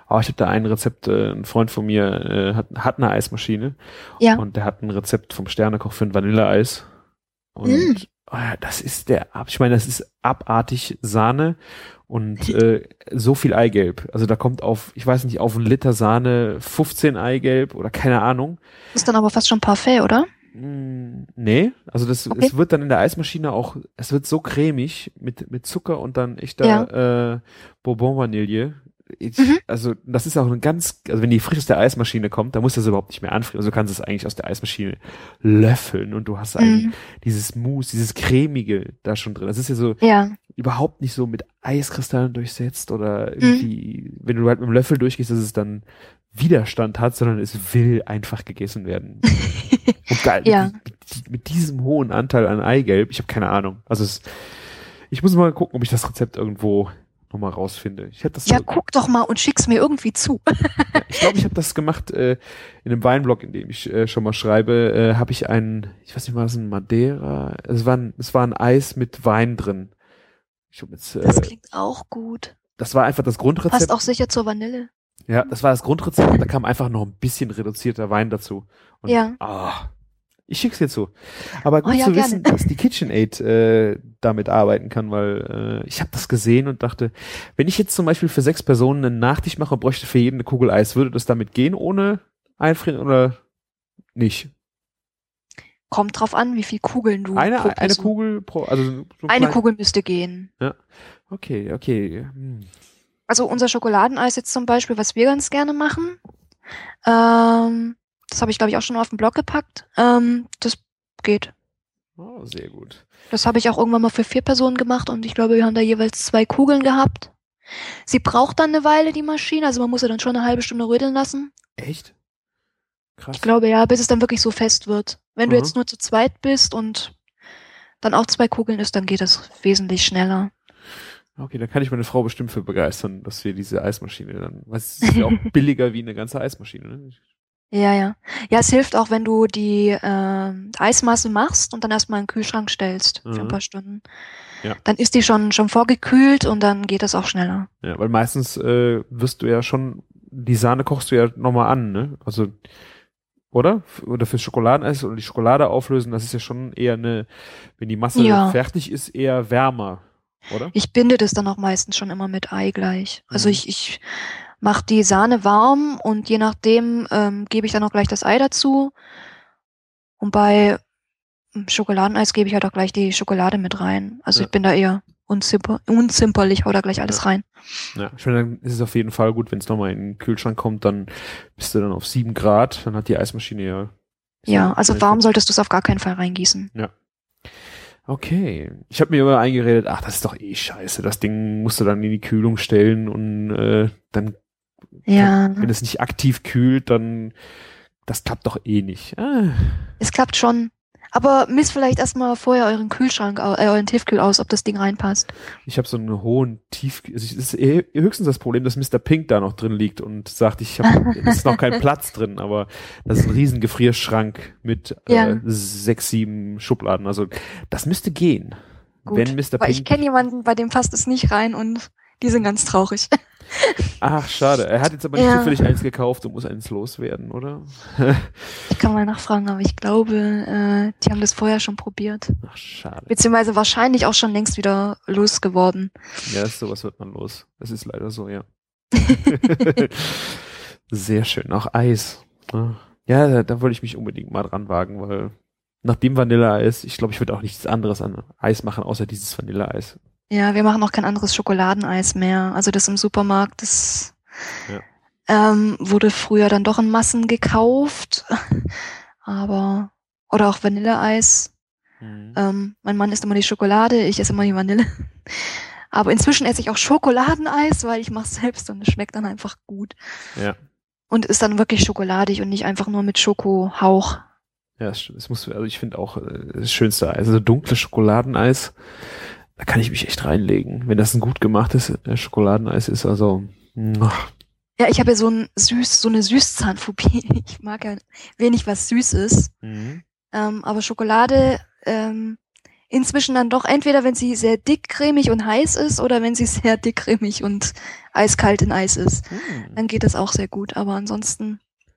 Speaker 1: Oh, ich habe da ein Rezept, ein Freund von mir hat eine Eismaschine.
Speaker 5: Ja.
Speaker 1: Und der hat ein Rezept vom Sternekoch für ein Vanilleeis. Und das ist ich meine, das ist abartig Sahne und so viel Eigelb. Also da kommt ich weiß nicht, auf einen Liter Sahne 15 Eigelb oder keine Ahnung.
Speaker 5: Ist dann aber fast schon Parfait, oder?
Speaker 1: Nee, also es wird dann in der Eismaschine auch, es wird so cremig mit Zucker und dann echter Bourbon-Vanille. Also das ist auch also wenn die frisch aus der Eismaschine kommt, dann muss das überhaupt nicht mehr anfrieren. Also du kannst es eigentlich aus der Eismaschine löffeln und du hast eigentlich dieses Mousse, dieses cremige da schon drin. Das ist ja so überhaupt nicht so mit Eiskristallen durchsetzt oder irgendwie, wenn du halt mit dem Löffel durchgehst, dass es dann Widerstand hat, sondern es will einfach gegessen werden. Und geil, mit diesem hohen Anteil an Eigelb, ich habe keine Ahnung. Also ich muss mal gucken, ob ich das Rezept irgendwo nochmal rausfinde.
Speaker 5: Guck doch mal und schick's mir irgendwie zu.
Speaker 1: Ich glaube, ich habe das gemacht in einem Weinblog, in dem ich schon mal schreibe, habe ich ich weiß nicht, war das ein Madeira? Es war ein Eis mit Wein drin.
Speaker 5: Das klingt auch gut.
Speaker 1: Das war einfach das Grundrezept.
Speaker 5: Passt auch sicher zur Vanille.
Speaker 1: Ja, das war das Grundrezept und da kam einfach noch ein bisschen reduzierter Wein dazu. Und, ich schick's dir zu. Aber gut zu wissen, dass die KitchenAid damit arbeiten kann, weil ich habe das gesehen und dachte, wenn ich jetzt zum Beispiel für 6 Personen einen Nachtisch mache und bräuchte für jeden eine Kugel Eis, würde das damit gehen ohne einfrieren oder nicht?
Speaker 5: Kommt drauf an, wie viel Kugeln du
Speaker 1: eine Kugel also so
Speaker 5: eine Kugel müsste gehen.
Speaker 1: Ja. Okay.
Speaker 5: Also unser Schokoladeneis jetzt zum Beispiel, was wir ganz gerne machen, das habe ich, glaube ich, auch schon auf den Blog gepackt. Das geht.
Speaker 1: Oh, sehr gut.
Speaker 5: Das habe ich auch irgendwann mal für 4 Personen gemacht und ich glaube, wir haben da jeweils 2 Kugeln gehabt. Sie braucht dann eine Weile, die Maschine, also man muss sie dann schon eine halbe Stunde rödeln lassen.
Speaker 1: Echt? Krass.
Speaker 5: Ich glaube, ja, bis es dann wirklich so fest wird. Wenn du jetzt nur zu zweit bist und dann auch 2 Kugeln isst, dann geht das wesentlich schneller.
Speaker 1: Okay, dann kann ich meine Frau bestimmt für begeistern, dass wir diese Eismaschine dann, was ist ja auch billiger wie eine ganze Eismaschine, ne?
Speaker 5: Ja. Ja, es hilft auch, wenn du die Eismasse machst und dann erstmal in den Kühlschrank stellst für ein paar Stunden. Ja. Dann ist die schon vorgekühlt und dann geht das auch schneller. Ja,
Speaker 1: weil meistens wirst du ja schon, die Sahne kochst du ja nochmal an, ne? Also, oder? Oder fürs Schokoladeneis oder die Schokolade auflösen, das ist ja schon eher wenn die Masse fertig ist, eher wärmer, oder?
Speaker 5: Ich binde das dann auch meistens schon immer mit Ei gleich. Also ich mache die Sahne warm und je nachdem gebe ich dann auch gleich das Ei dazu. Und bei Schokoladeneis gebe ich halt auch gleich die Schokolade mit rein. Also ich bin da eher unzimperlich, hau da gleich alles rein.
Speaker 1: Ja, ich finde, dann ist es auf jeden Fall gut, wenn es nochmal in den Kühlschrank kommt, dann bist du dann auf 7 Grad, dann hat die Eismaschine
Speaker 5: also warm solltest du es auf gar keinen Fall reingießen.
Speaker 1: Ja. Okay. Ich habe mir immer eingeredet, das ist doch scheiße, das Ding musst du dann in die Kühlung stellen und dann wenn es nicht aktiv kühlt, dann das klappt doch nicht.
Speaker 5: Es klappt schon. Aber misst vielleicht erstmal vorher euren Kühlschrank, euren Tiefkühl aus, ob das Ding reinpasst.
Speaker 1: Ich habe so einen hohen Tiefkühl. Also es ist höchstens das Problem, dass Mr. Pink da noch drin liegt und sagt, es ist noch kein Platz drin, aber das ist ein riesen Gefrierschrank mit 6, 7 Schubladen. Also das müsste gehen.
Speaker 5: Gut,
Speaker 1: wenn Mr.
Speaker 5: aber
Speaker 1: Pink.
Speaker 5: Ich kenne jemanden, bei dem passt es nicht rein und die sind ganz traurig.
Speaker 1: Ach, schade. Er hat jetzt aber nicht zufällig eins gekauft und muss eins loswerden, oder?
Speaker 5: Ich kann mal nachfragen, aber ich glaube, die haben das vorher schon probiert.
Speaker 1: Ach, schade.
Speaker 5: Beziehungsweise wahrscheinlich auch schon längst wieder losgeworden.
Speaker 1: Ja, sowas wird man los. Es ist leider so, ja. Sehr schön. Auch Eis. Ja, da wollte ich mich unbedingt mal dran wagen, weil nach dem Vanilleeis, ich glaube, ich würde auch nichts anderes an Eis machen, außer dieses Vanilleeis.
Speaker 5: Ja, wir machen auch kein anderes Schokoladeneis mehr. Also das im Supermarkt, das wurde früher dann doch in Massen gekauft. Oder auch Vanilleeis. Mein Mann isst immer die Schokolade, ich esse immer die Vanille. Aber inzwischen esse ich auch Schokoladeneis, weil ich mache es selbst und es schmeckt dann einfach gut.
Speaker 1: Ja.
Speaker 5: Und ist dann wirklich schokoladig und nicht einfach nur mit Schokohauch.
Speaker 1: Ja, ich finde auch das schönste Eis, also dunkles Schokoladeneis, da kann ich mich echt reinlegen. Wenn das ein gut gemachtes Schokoladeneis ist, also.
Speaker 5: Ja, ich habe ja so eine Süßzahnphobie. Ich mag ja wenig, was süß ist. Aber Schokolade inzwischen dann doch entweder, wenn sie sehr dick, cremig und heiß ist oder wenn sie sehr dick, cremig und eiskalt in Eis ist. Dann geht das auch sehr gut. Aber ansonsten,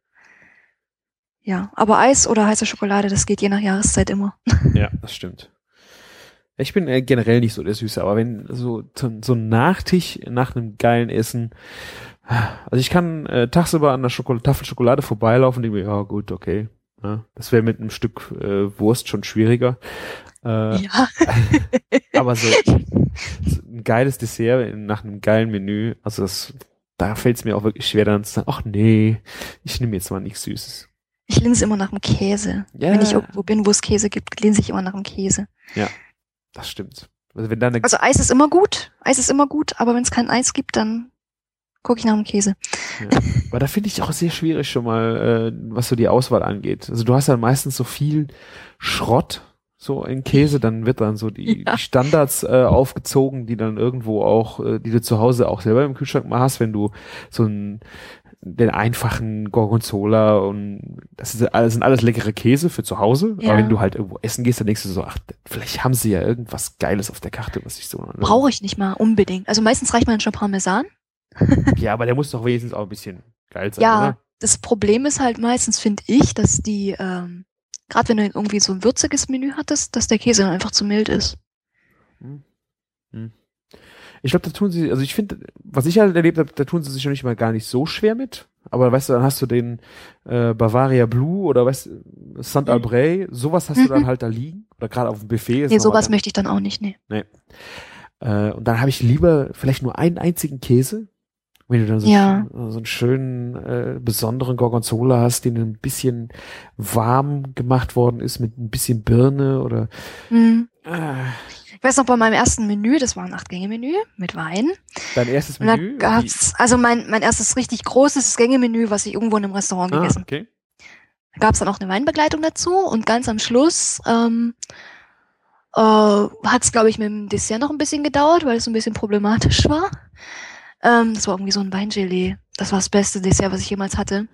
Speaker 5: ja. Aber Eis oder heiße Schokolade, das geht je nach Jahreszeit immer.
Speaker 1: Ja, das stimmt. Ich bin generell nicht so der Süße, aber wenn so ein Nachtisch nach einem geilen Essen, also ich kann tagsüber an der Tafel Schokolade vorbeilaufen und denke mir, ja gut, okay. Ja, das wäre mit einem Stück Wurst schon schwieriger.
Speaker 5: Ja.
Speaker 1: Aber so ein geiles Dessert nach einem geilen Menü, also da fällt es mir auch wirklich schwer, dann zu sagen, ach nee, ich nehme jetzt mal nichts Süßes.
Speaker 5: Ich linse immer nach dem Käse.
Speaker 1: Ja.
Speaker 5: Wenn ich irgendwo bin, wo es Käse gibt, linse ich immer nach dem Käse.
Speaker 1: Ja, das stimmt. Also wenn da
Speaker 5: Also Eis ist immer gut. Eis ist immer gut, aber wenn es kein Eis gibt, dann gucke ich nach dem Käse.
Speaker 1: Ja. Aber da finde ich auch sehr schwierig schon mal, was so die Auswahl angeht. Also du hast ja meistens so viel Schrott so in Käse, dann wird dann so die Standards aufgezogen, die dann irgendwo auch, die du zu Hause auch selber im Kühlschrank mal hast, wenn du so den einfachen Gorgonzola und das sind alles leckere Käse für zu Hause,
Speaker 5: Ja.
Speaker 1: aber wenn du halt irgendwo essen gehst, dann denkst du so, ach, vielleicht haben sie ja irgendwas Geiles auf der Karte, was ich so...
Speaker 5: Brauche ich nicht mal unbedingt. Also meistens reicht mir dann schon Parmesan.
Speaker 1: Ja, aber der muss doch wenigstens auch ein bisschen geil sein,
Speaker 5: Ja,
Speaker 1: oder?
Speaker 5: das Problem ist halt meistens, finde ich, dass die, gerade wenn du irgendwie so ein würziges Menü hattest, dass der Käse dann einfach zu mild ist.
Speaker 1: Ich glaube, da tun sie, also ich finde, was ich halt erlebt habe, da tun sie sich noch nicht mal gar nicht so schwer mit. Aber weißt du, dann hast du den Bavaria Blue oder weißt du, Saint-Albret, sowas hast du dann halt da liegen. Oder gerade auf dem Buffet. Ist
Speaker 5: Nee, sowas
Speaker 1: dann,
Speaker 5: möchte ich dann auch nicht, nee.
Speaker 1: und dann habe ich lieber vielleicht nur einen einzigen Käse. Wenn du dann so einen schönen, besonderen Gorgonzola hast, den ein bisschen warm gemacht worden ist mit ein bisschen Birne oder
Speaker 5: Ich weiß noch, bei meinem ersten Menü, das war ein 8-Gänge-Menü mit Wein.
Speaker 1: Dein erstes
Speaker 5: Und da
Speaker 1: Menü?
Speaker 5: gab's, also mein erstes richtig großes Gänge-Menü, was ich irgendwo in einem Restaurant gegessen habe.
Speaker 1: Okay.
Speaker 5: Da gab's dann auch eine Weinbegleitung dazu und ganz am Schluss hat's, glaube ich, mit dem Dessert noch ein bisschen gedauert, weil es ein bisschen problematisch war. Das war irgendwie so ein Weingelee. Das war das beste Dessert, was ich jemals hatte.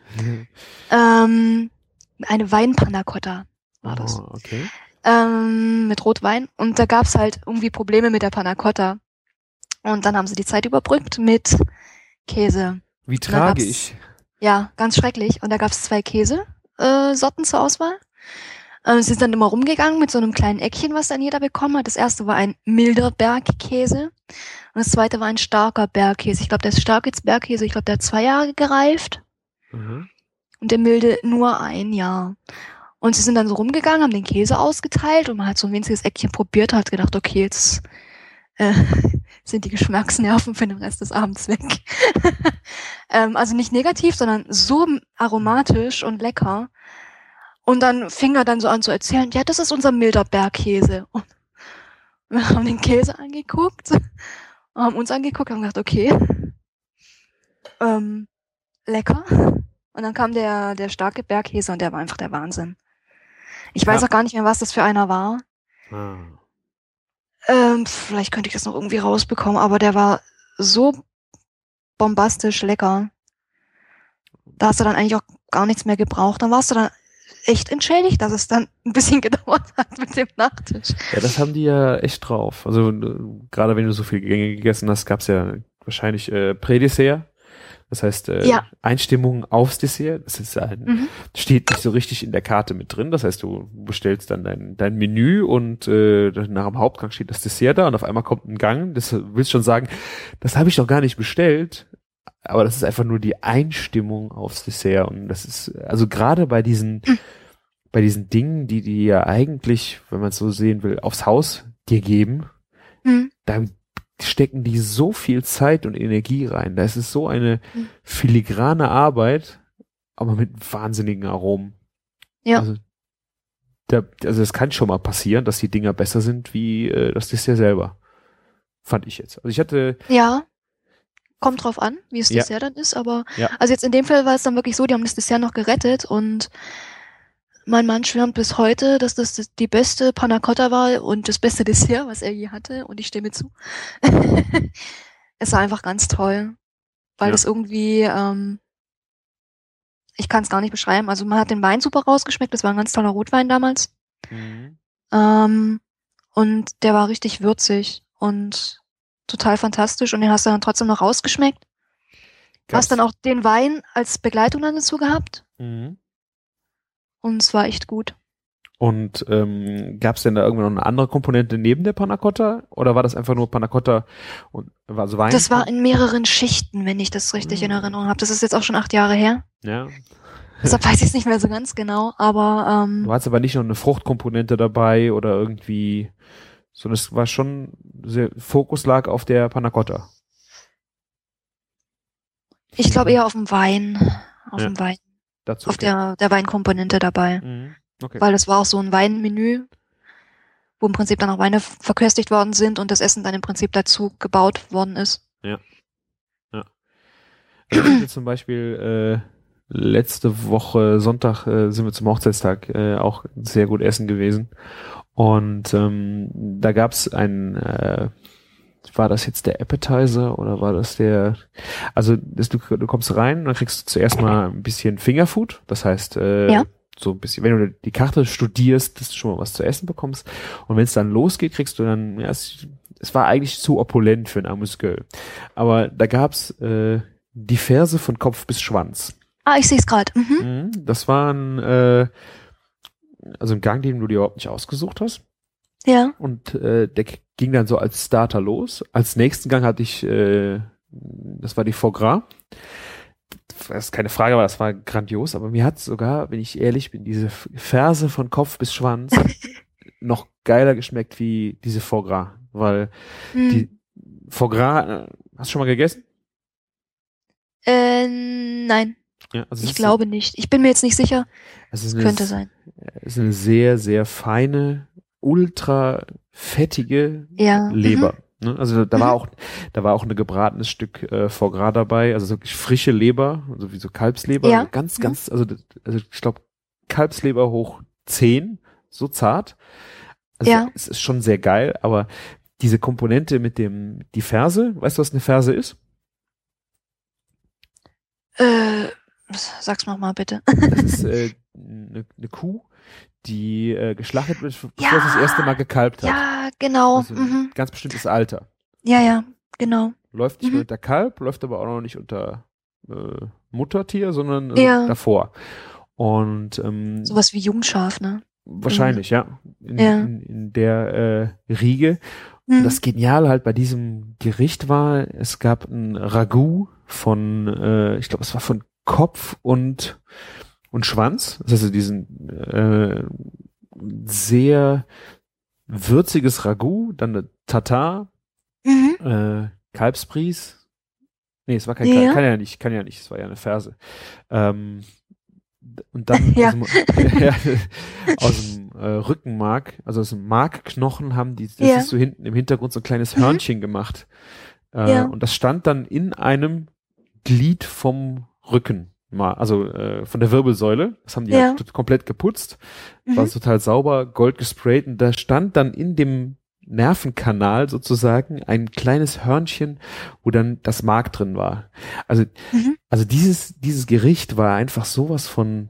Speaker 5: Eine Weinpanna Cotta war das.
Speaker 1: Oh, okay.
Speaker 5: Mit Rotwein. Und da gab's halt irgendwie Probleme mit der Panna Cotta. Und dann haben sie die Zeit überbrückt mit Käse.
Speaker 1: Wie tragisch.
Speaker 5: Ja, ganz schrecklich. Und da gab's 2 Käsesorten zur Auswahl. Sie sind dann immer rumgegangen mit so einem kleinen Eckchen, was dann jeder bekommen hat. Das erste war ein milder Bergkäse. Und das zweite war ein starker Bergkäse. Ich glaube, der starke Bergkäse, ich glaube, der hat 2 Jahre gereift.
Speaker 1: Mhm.
Speaker 5: Und der milde nur 1 Jahr. Und sie sind dann so rumgegangen, haben den Käse ausgeteilt und man hat so ein winziges Eckchen probiert, hat gedacht, okay, jetzt sind die Geschmacksnerven für den Rest des Abends weg. Also nicht negativ, sondern so aromatisch und lecker. Und dann fing er dann so an zu erzählen, ja, das ist unser milder Bergkäse. Und wir haben den Käse angeguckt, haben uns angeguckt, haben gedacht, okay, lecker. Und dann kam der starke Bergkäse und der war einfach der Wahnsinn. Ich weiß auch gar nicht mehr, was das für einer war. Vielleicht könnte ich das noch irgendwie rausbekommen, aber der war so bombastisch lecker. Da hast du dann eigentlich auch gar nichts mehr gebraucht. Dann warst du dann echt entschädigt, dass es dann ein bisschen gedauert hat mit dem Nachtisch.
Speaker 1: Ja, das haben die ja echt drauf. Also gerade wenn du so viele Gänge gegessen hast, gab's ja wahrscheinlich Prädessert. Das heißt, Einstimmung aufs Dessert. Das ist steht nicht so richtig in der Karte mit drin. Das heißt, du bestellst dann dein Menü und nach dem Hauptgang steht das Dessert da und auf einmal kommt ein Gang. Das willst schon sagen, das habe ich doch gar nicht bestellt. Aber das ist einfach nur die Einstimmung aufs Dessert. Und das ist, also gerade bei diesen Dingen, die ja eigentlich, wenn man es so sehen will, aufs Haus dir geben, da stecken die so viel Zeit und Energie rein. Da ist es so eine filigrane Arbeit, aber mit wahnsinnigen Aromen.
Speaker 5: Ja.
Speaker 1: Also das kann schon mal passieren, dass die Dinger besser sind wie das Dessert selber. Fand ich jetzt. Also ich hatte...
Speaker 5: Ja, kommt drauf an, wie das Dessert dann ist, aber also jetzt in dem Fall war es dann wirklich so, die haben das Dessert noch gerettet und mein Mann schwärmt bis heute, dass das die beste Panna Cotta war und das beste Dessert, was er je hatte. Und ich stimme zu. Es war einfach ganz toll, weil das irgendwie, ich kann es gar nicht beschreiben. Also man hat den Wein super rausgeschmeckt. Das war ein ganz toller Rotwein damals. Und der war richtig würzig und total fantastisch. Und den hast du dann trotzdem noch rausgeschmeckt. Hast dann auch den Wein als Begleitung dann dazu gehabt.
Speaker 1: Mhm.
Speaker 5: Und es war echt gut.
Speaker 1: Und gab es denn da irgendwann noch eine andere Komponente neben der Panna Cotta? Oder war das einfach nur Panna Cotta und also Wein?
Speaker 5: Das war in mehreren Schichten, wenn ich das richtig in Erinnerung habe. Das ist jetzt auch schon 8 Jahre her.
Speaker 1: Ja.
Speaker 5: Deshalb weiß ich es nicht mehr so ganz genau. Aber
Speaker 1: Du hattest aber nicht noch eine Fruchtkomponente dabei oder irgendwie, sondern es war schon, Fokus lag auf der Panna Cotta.
Speaker 5: ich glaube eher auf dem Wein. Auf dem Wein.
Speaker 1: Dazu.
Speaker 5: Auf der Weinkomponente dabei.
Speaker 1: Mhm. Okay.
Speaker 5: Weil das war auch so ein Weinmenü, wo im Prinzip dann auch Weine verköstigt worden sind und das Essen dann im Prinzip dazu gebaut worden ist.
Speaker 1: Ja. Ich hatte zum Beispiel letzte Woche Sonntag sind wir zum Hochzeitstag auch sehr gut essen gewesen. Und da gab's war das jetzt der Appetizer oder war das also du kommst rein und dann kriegst du zuerst mal ein bisschen Fingerfood, das heißt so ein bisschen, wenn du die Karte studierst, dass du schon mal was zu essen bekommst. Und wenn es dann losgeht, kriegst du dann, es war eigentlich zu opulent für ein Amuse-Gueule. Aber da gab's die Ferse von Kopf bis Schwanz.
Speaker 5: Ah, ich sehe es gerade. Mhm.
Speaker 1: Das waren also ein Gang, den du dir überhaupt nicht ausgesucht hast.
Speaker 5: Ja.
Speaker 1: Und der ging dann so als Starter los. Als nächsten Gang hatte ich, das war die Foie Gras. Das ist keine Frage, aber das war grandios. Aber mir hat sogar, wenn ich ehrlich bin, diese Ferse von Kopf bis Schwanz noch geiler geschmeckt wie diese Foie Gras. Weil die Foie Gras, hast du schon mal gegessen?
Speaker 5: Nein.
Speaker 1: Ja, also
Speaker 5: ich glaube nicht. Ich bin mir jetzt nicht sicher.
Speaker 1: Es
Speaker 5: könnte sein.
Speaker 1: Es ist eine sehr, sehr feine, ultra fettige Leber. Ne? Also da war auch ein gebratenes Stück Foie Gras dabei, also wirklich frische Leber, also wie so Kalbsleber,
Speaker 5: ja.
Speaker 1: Also ich glaube Kalbsleber hoch 10, so zart. Also es ist schon sehr geil, aber diese Komponente mit die Ferse, weißt du, was eine Ferse ist?
Speaker 5: Sag's noch mal bitte.
Speaker 1: Das ist eine Kuh, die geschlachtet wird, bevor sie das erste Mal gekalbt hat.
Speaker 5: Ja, genau.
Speaker 1: Also ganz bestimmtes Alter.
Speaker 5: Ja, genau.
Speaker 1: Läuft nicht mehr unter Kalb, läuft aber auch noch nicht unter Muttertier, sondern davor. Und
Speaker 5: sowas wie Jungschaf, ne?
Speaker 1: Wahrscheinlich, ja. In der Riege. Und das Geniale halt bei diesem Gericht war, es gab ein Ragout von, ich glaube, es war von Kopf und Schwanz. Das heißt, diesen sehr würziges Ragout, dann eine Tatar, Kalbsbries. Nee, es war kein Kalb, kann ja nicht, es war ja eine Ferse. Und dann aus dem Rückenmark, also aus dem Markknochen haben das siehst du hinten im Hintergrund so ein kleines Hörnchen gemacht. Und das stand dann in einem Glied vom Rücken, also von der Wirbelsäule. Das haben die halt komplett geputzt. War total sauber, gold gesprayt und da stand dann in dem Nervenkanal sozusagen ein kleines Hörnchen, wo dann das Mark drin war. Also dieses Gericht war einfach sowas von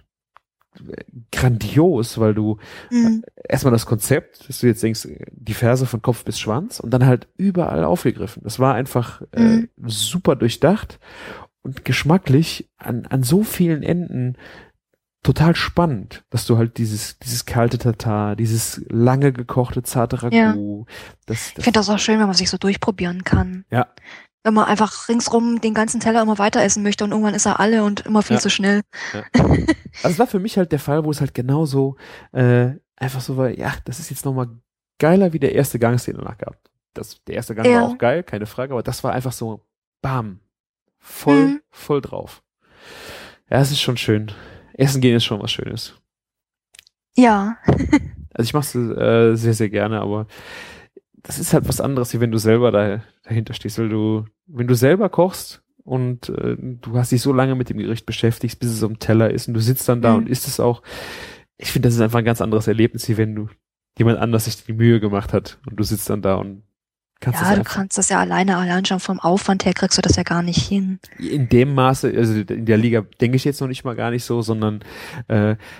Speaker 1: grandios, weil du erstmal das Konzept, dass du jetzt denkst, die Ferse von Kopf bis Schwanz und dann halt überall aufgegriffen. Das war einfach super durchdacht und geschmacklich an so vielen Enden total spannend, dass du halt dieses kalte Tatar, dieses lange gekochte zarte Ragout.
Speaker 5: Ich finde das auch schön, wenn man sich so durchprobieren kann.
Speaker 1: Ja.
Speaker 5: Wenn man einfach ringsrum den ganzen Teller immer weiter essen möchte und irgendwann ist er alle und immer viel zu schnell.
Speaker 1: Ja. Also es war für mich halt der Fall, wo es halt genauso einfach so war, ja, das ist jetzt nochmal geiler wie der erste Gang, den danach gab. Der erste Gang war auch geil, keine Frage, aber das war einfach so, bam, voll drauf. Ja, es ist schon schön. Essen gehen ist schon was Schönes.
Speaker 5: Ja.
Speaker 1: Also ich mache es sehr, sehr gerne, aber das ist halt was anderes, wie wenn du selber dahinter stehst, weil wenn du selber kochst und du hast dich so lange mit dem Gericht beschäftigt, bis es auf dem Teller ist und du sitzt dann da und isst es auch. Ich finde, das ist einfach ein ganz anderes Erlebnis, wie wenn jemand anders sich die Mühe gemacht hat und du sitzt dann da und kannst das
Speaker 5: du kannst das ja allein schon vom Aufwand her kriegst du das ja gar nicht hin.
Speaker 1: In dem Maße, also in der Liga denke ich jetzt noch nicht mal gar nicht so, sondern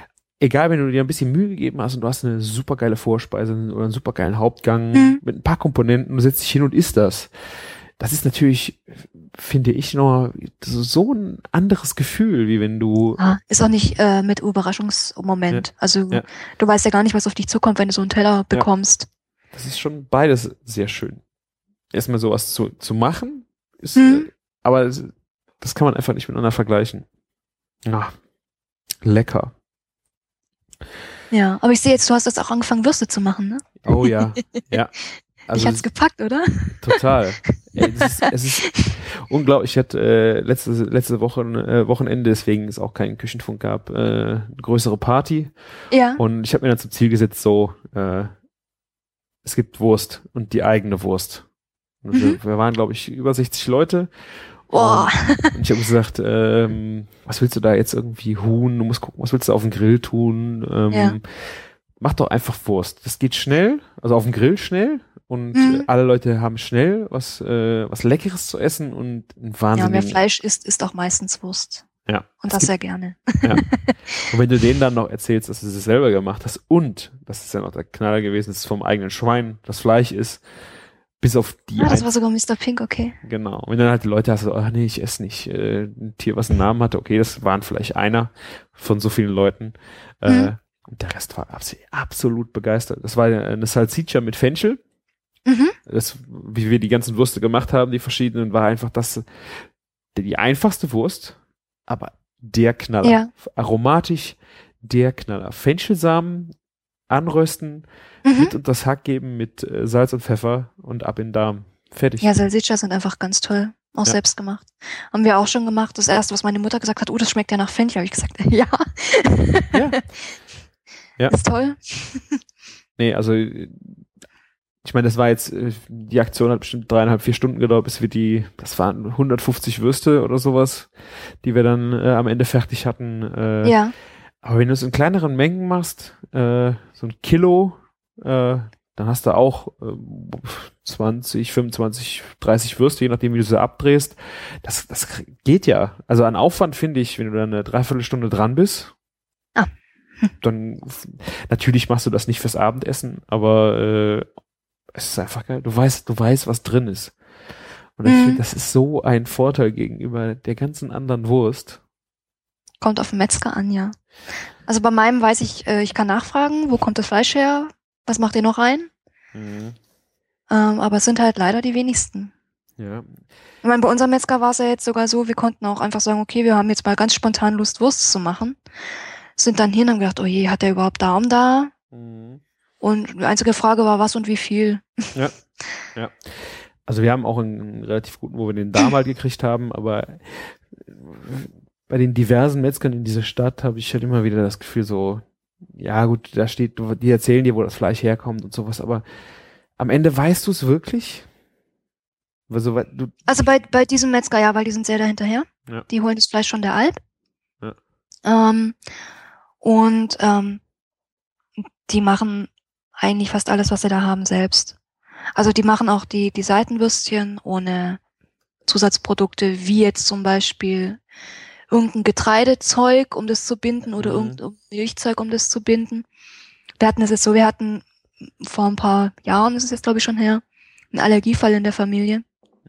Speaker 1: egal, wenn du dir ein bisschen Mühe gegeben hast und du hast eine super geile Vorspeise oder einen super geilen Hauptgang mit ein paar Komponenten, du setzt dich hin und isst das. Das ist natürlich, finde ich, noch so ein anderes Gefühl, wie wenn du...
Speaker 5: Ist auch nicht mit Überraschungsmoment.
Speaker 1: Ja.
Speaker 5: Also du weißt ja gar nicht, was auf dich zukommt, wenn du so einen Teller bekommst.
Speaker 1: Das ist schon beides sehr schön. Erstmal sowas zu machen, ist, aber das kann man einfach nicht miteinander vergleichen. Ja, lecker.
Speaker 5: Ja, aber ich sehe jetzt, du hast jetzt auch angefangen, Würste zu machen, ne?
Speaker 1: Oh ja, ja. Also
Speaker 5: ich hat's gepackt, oder?
Speaker 1: Total. Es ist unglaublich. Ich hatte letzte Woche Wochenende, deswegen es auch keinen Küchenfunk gab, eine größere Party.
Speaker 5: Ja.
Speaker 1: Und ich habe mir dann zum Ziel gesetzt, so es gibt Wurst und die eigene Wurst. Und wir waren, glaube ich, über 60 Leute.
Speaker 5: Boah.
Speaker 1: Und ich habe gesagt, was willst du da jetzt irgendwie Huhn? Du musst gucken, was willst du auf dem Grill tun? Mach doch einfach Wurst. Das geht schnell, also auf dem Grill schnell. Und alle Leute haben schnell was Leckeres zu essen und ein wahnsinnigen...
Speaker 5: Ja, wer Fleisch isst, isst auch meistens Wurst.
Speaker 1: Ja.
Speaker 5: Und das sehr gerne.
Speaker 1: Ja. Und wenn du denen dann noch erzählst, dass du es selber gemacht hast und, das ist ja noch der Knaller gewesen, dass es vom eigenen Schwein das Fleisch ist, bis auf die...
Speaker 5: das war sogar Mr. Pink, okay.
Speaker 1: Genau. Und wenn dann halt die Leute hast, so, ach nee, ich esse nicht ein Tier, was einen Namen hatte. Okay, das waren vielleicht einer von so vielen Leuten. Und der Rest war absolut begeistert. Das war eine Salsiccia mit Fenchel. Das, wie wir die ganzen Würste gemacht haben, die verschiedenen, war einfach die einfachste Wurst, aber der Knaller.
Speaker 5: Ja.
Speaker 1: Aromatisch, der Knaller. Fenchelsamen anrösten, mit unter das Hack geben, mit Salz und Pfeffer und ab in den Darm. Fertig.
Speaker 5: Ja, Salsiccia sind einfach ganz toll. Auch selbst gemacht. Haben wir auch schon gemacht. Das erste, was meine Mutter gesagt hat, das schmeckt ja nach Fenchel. Habe ich gesagt, ja. Ja. Ist toll.
Speaker 1: Nee, also ich meine, das war jetzt, die Aktion hat bestimmt 3,5-4 Stunden gedauert, bis wir das waren 150 Würste oder sowas, die wir dann am Ende fertig hatten.
Speaker 5: Ja.
Speaker 1: Aber wenn du es in kleineren Mengen machst, so ein Kilo, dann hast du auch 20, 25, 30 Würste, je nachdem, wie du sie abdrehst. Das geht ja. Also an Aufwand finde ich, wenn du dann eine Dreiviertelstunde dran bist, dann natürlich machst du das nicht fürs Abendessen, aber es ist einfach geil. Du weißt, was drin ist. Und ich finde, das ist so ein Vorteil gegenüber der ganzen anderen Wurst.
Speaker 5: Kommt auf den Metzger an, ja. Also bei meinem weiß ich, ich kann nachfragen, wo kommt das Fleisch her? Was macht ihr noch rein? Aber es sind halt leider die wenigsten.
Speaker 1: Ja.
Speaker 5: Ich meine, bei unserem Metzger war es ja jetzt sogar so, wir konnten auch einfach sagen, okay, wir haben jetzt mal ganz spontan Lust, Wurst zu machen. Sind dann hin und haben gedacht, oh je, hat der überhaupt Darm da? Und die einzige Frage war, was und wie viel.
Speaker 1: Ja. Also wir haben auch einen relativ guten, wo wir den Darm halt gekriegt haben, aber bei den diversen Metzgern in dieser Stadt habe ich halt immer wieder das Gefühl so, ja gut, da steht, die erzählen dir, wo das Fleisch herkommt und sowas, aber am Ende weißt du es wirklich? Also
Speaker 5: bei diesem Metzger, ja, weil die sind sehr dahinterher.
Speaker 1: Ja.
Speaker 5: Die holen das Fleisch von der Alp.
Speaker 1: Ja.
Speaker 5: Die machen eigentlich fast alles, was sie da haben, selbst. Also die machen auch die Seitenwürstchen ohne Zusatzprodukte, wie jetzt zum Beispiel irgendein Getreidezeug, um das zu binden, oder irgendein Milchzeug, um das zu binden. Wir hatten es jetzt so, wir hatten vor ein paar Jahren, ist es jetzt glaube ich schon her, einen Allergiefall in der Familie,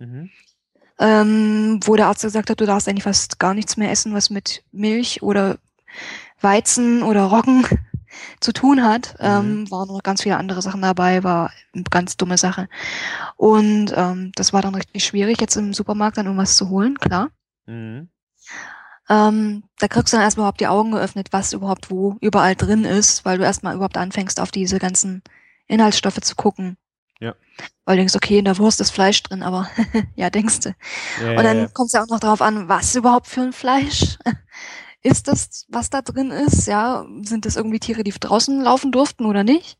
Speaker 5: wo der Arzt gesagt hat, du darfst eigentlich fast gar nichts mehr essen, was mit Milch oder Weizen oder Roggen zu tun hat. Waren noch ganz viele andere Sachen dabei, war eine ganz dumme Sache. Und das war dann richtig schwierig, jetzt im Supermarkt dann irgendwas zu holen, klar. Da kriegst du dann erstmal überhaupt die Augen geöffnet, was überhaupt wo überall drin ist, weil du erstmal überhaupt anfängst, auf diese ganzen Inhaltsstoffe zu gucken.
Speaker 1: Ja.
Speaker 5: Weil du denkst, okay, in der Wurst ist Fleisch drin, aber ja, denkst du.
Speaker 1: Ja,
Speaker 5: und dann kommt es ja auch noch darauf an, was überhaupt für ein Fleisch ist das, was da drin ist, ja? Sind das irgendwie Tiere, die draußen laufen durften oder nicht?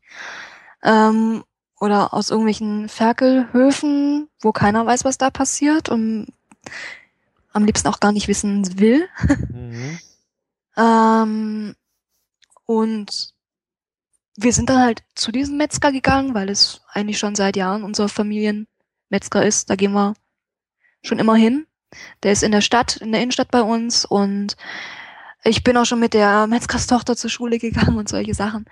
Speaker 5: Oder aus irgendwelchen Ferkelhöfen, wo keiner weiß, was da passiert und am liebsten auch gar nicht wissen will. Und wir sind dann halt zu diesem Metzger gegangen, weil es eigentlich schon seit Jahren unser Familienmetzger ist. Da gehen wir schon immer hin. Der ist in der Stadt, in der Innenstadt bei uns und Ich bin auch schon mit der Metzgerstochter zur Schule gegangen und solche Sachen.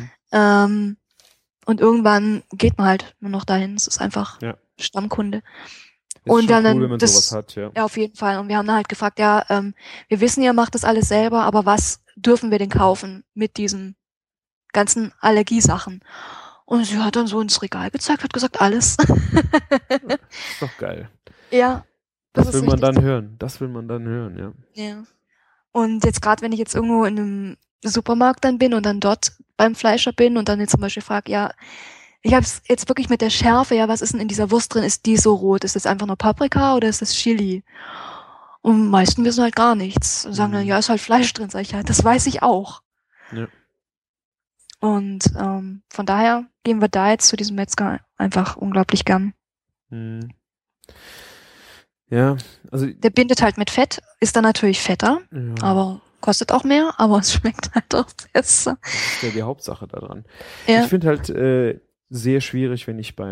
Speaker 5: Und irgendwann geht man halt nur noch dahin. Es ist einfach Stammkunde.
Speaker 1: Ist
Speaker 5: und
Speaker 1: schon
Speaker 5: dann
Speaker 1: cool, wenn man sowas hat, ja.
Speaker 5: Ja, auf jeden Fall. Und wir haben dann halt gefragt, wir wissen, ihr macht das alles selber, aber was dürfen wir denn kaufen mit diesen ganzen Allergiesachen? Und sie hat dann so ins Regal gezeigt, hat gesagt, alles.
Speaker 1: Ist doch geil.
Speaker 5: Ja.
Speaker 1: Das will man dann hören. Das will man dann hören, ja.
Speaker 5: Ja. Und jetzt gerade, wenn ich jetzt irgendwo in einem Supermarkt dann bin und dann dort beim Fleischer bin und dann jetzt zum Beispiel frage, ja, ich habe es jetzt wirklich mit der Schärfe, ja, was ist denn in dieser Wurst drin? Ist die so rot? Ist das einfach nur Paprika oder ist das Chili? Und die meisten wissen halt gar nichts. Und sagen dann, ja, ist halt Fleisch drin. Sag ich, ja, das weiß ich auch.
Speaker 1: Ja.
Speaker 5: Und von daher gehen wir da jetzt zu diesem Metzger einfach unglaublich gern.
Speaker 1: Ja, also
Speaker 5: der bindet halt mit Fett, ist dann natürlich fetter, aber kostet auch mehr, aber es schmeckt halt auch besser.
Speaker 1: Das ist ja die Hauptsache daran.
Speaker 5: Ja.
Speaker 1: Ich finde halt sehr schwierig, wenn ich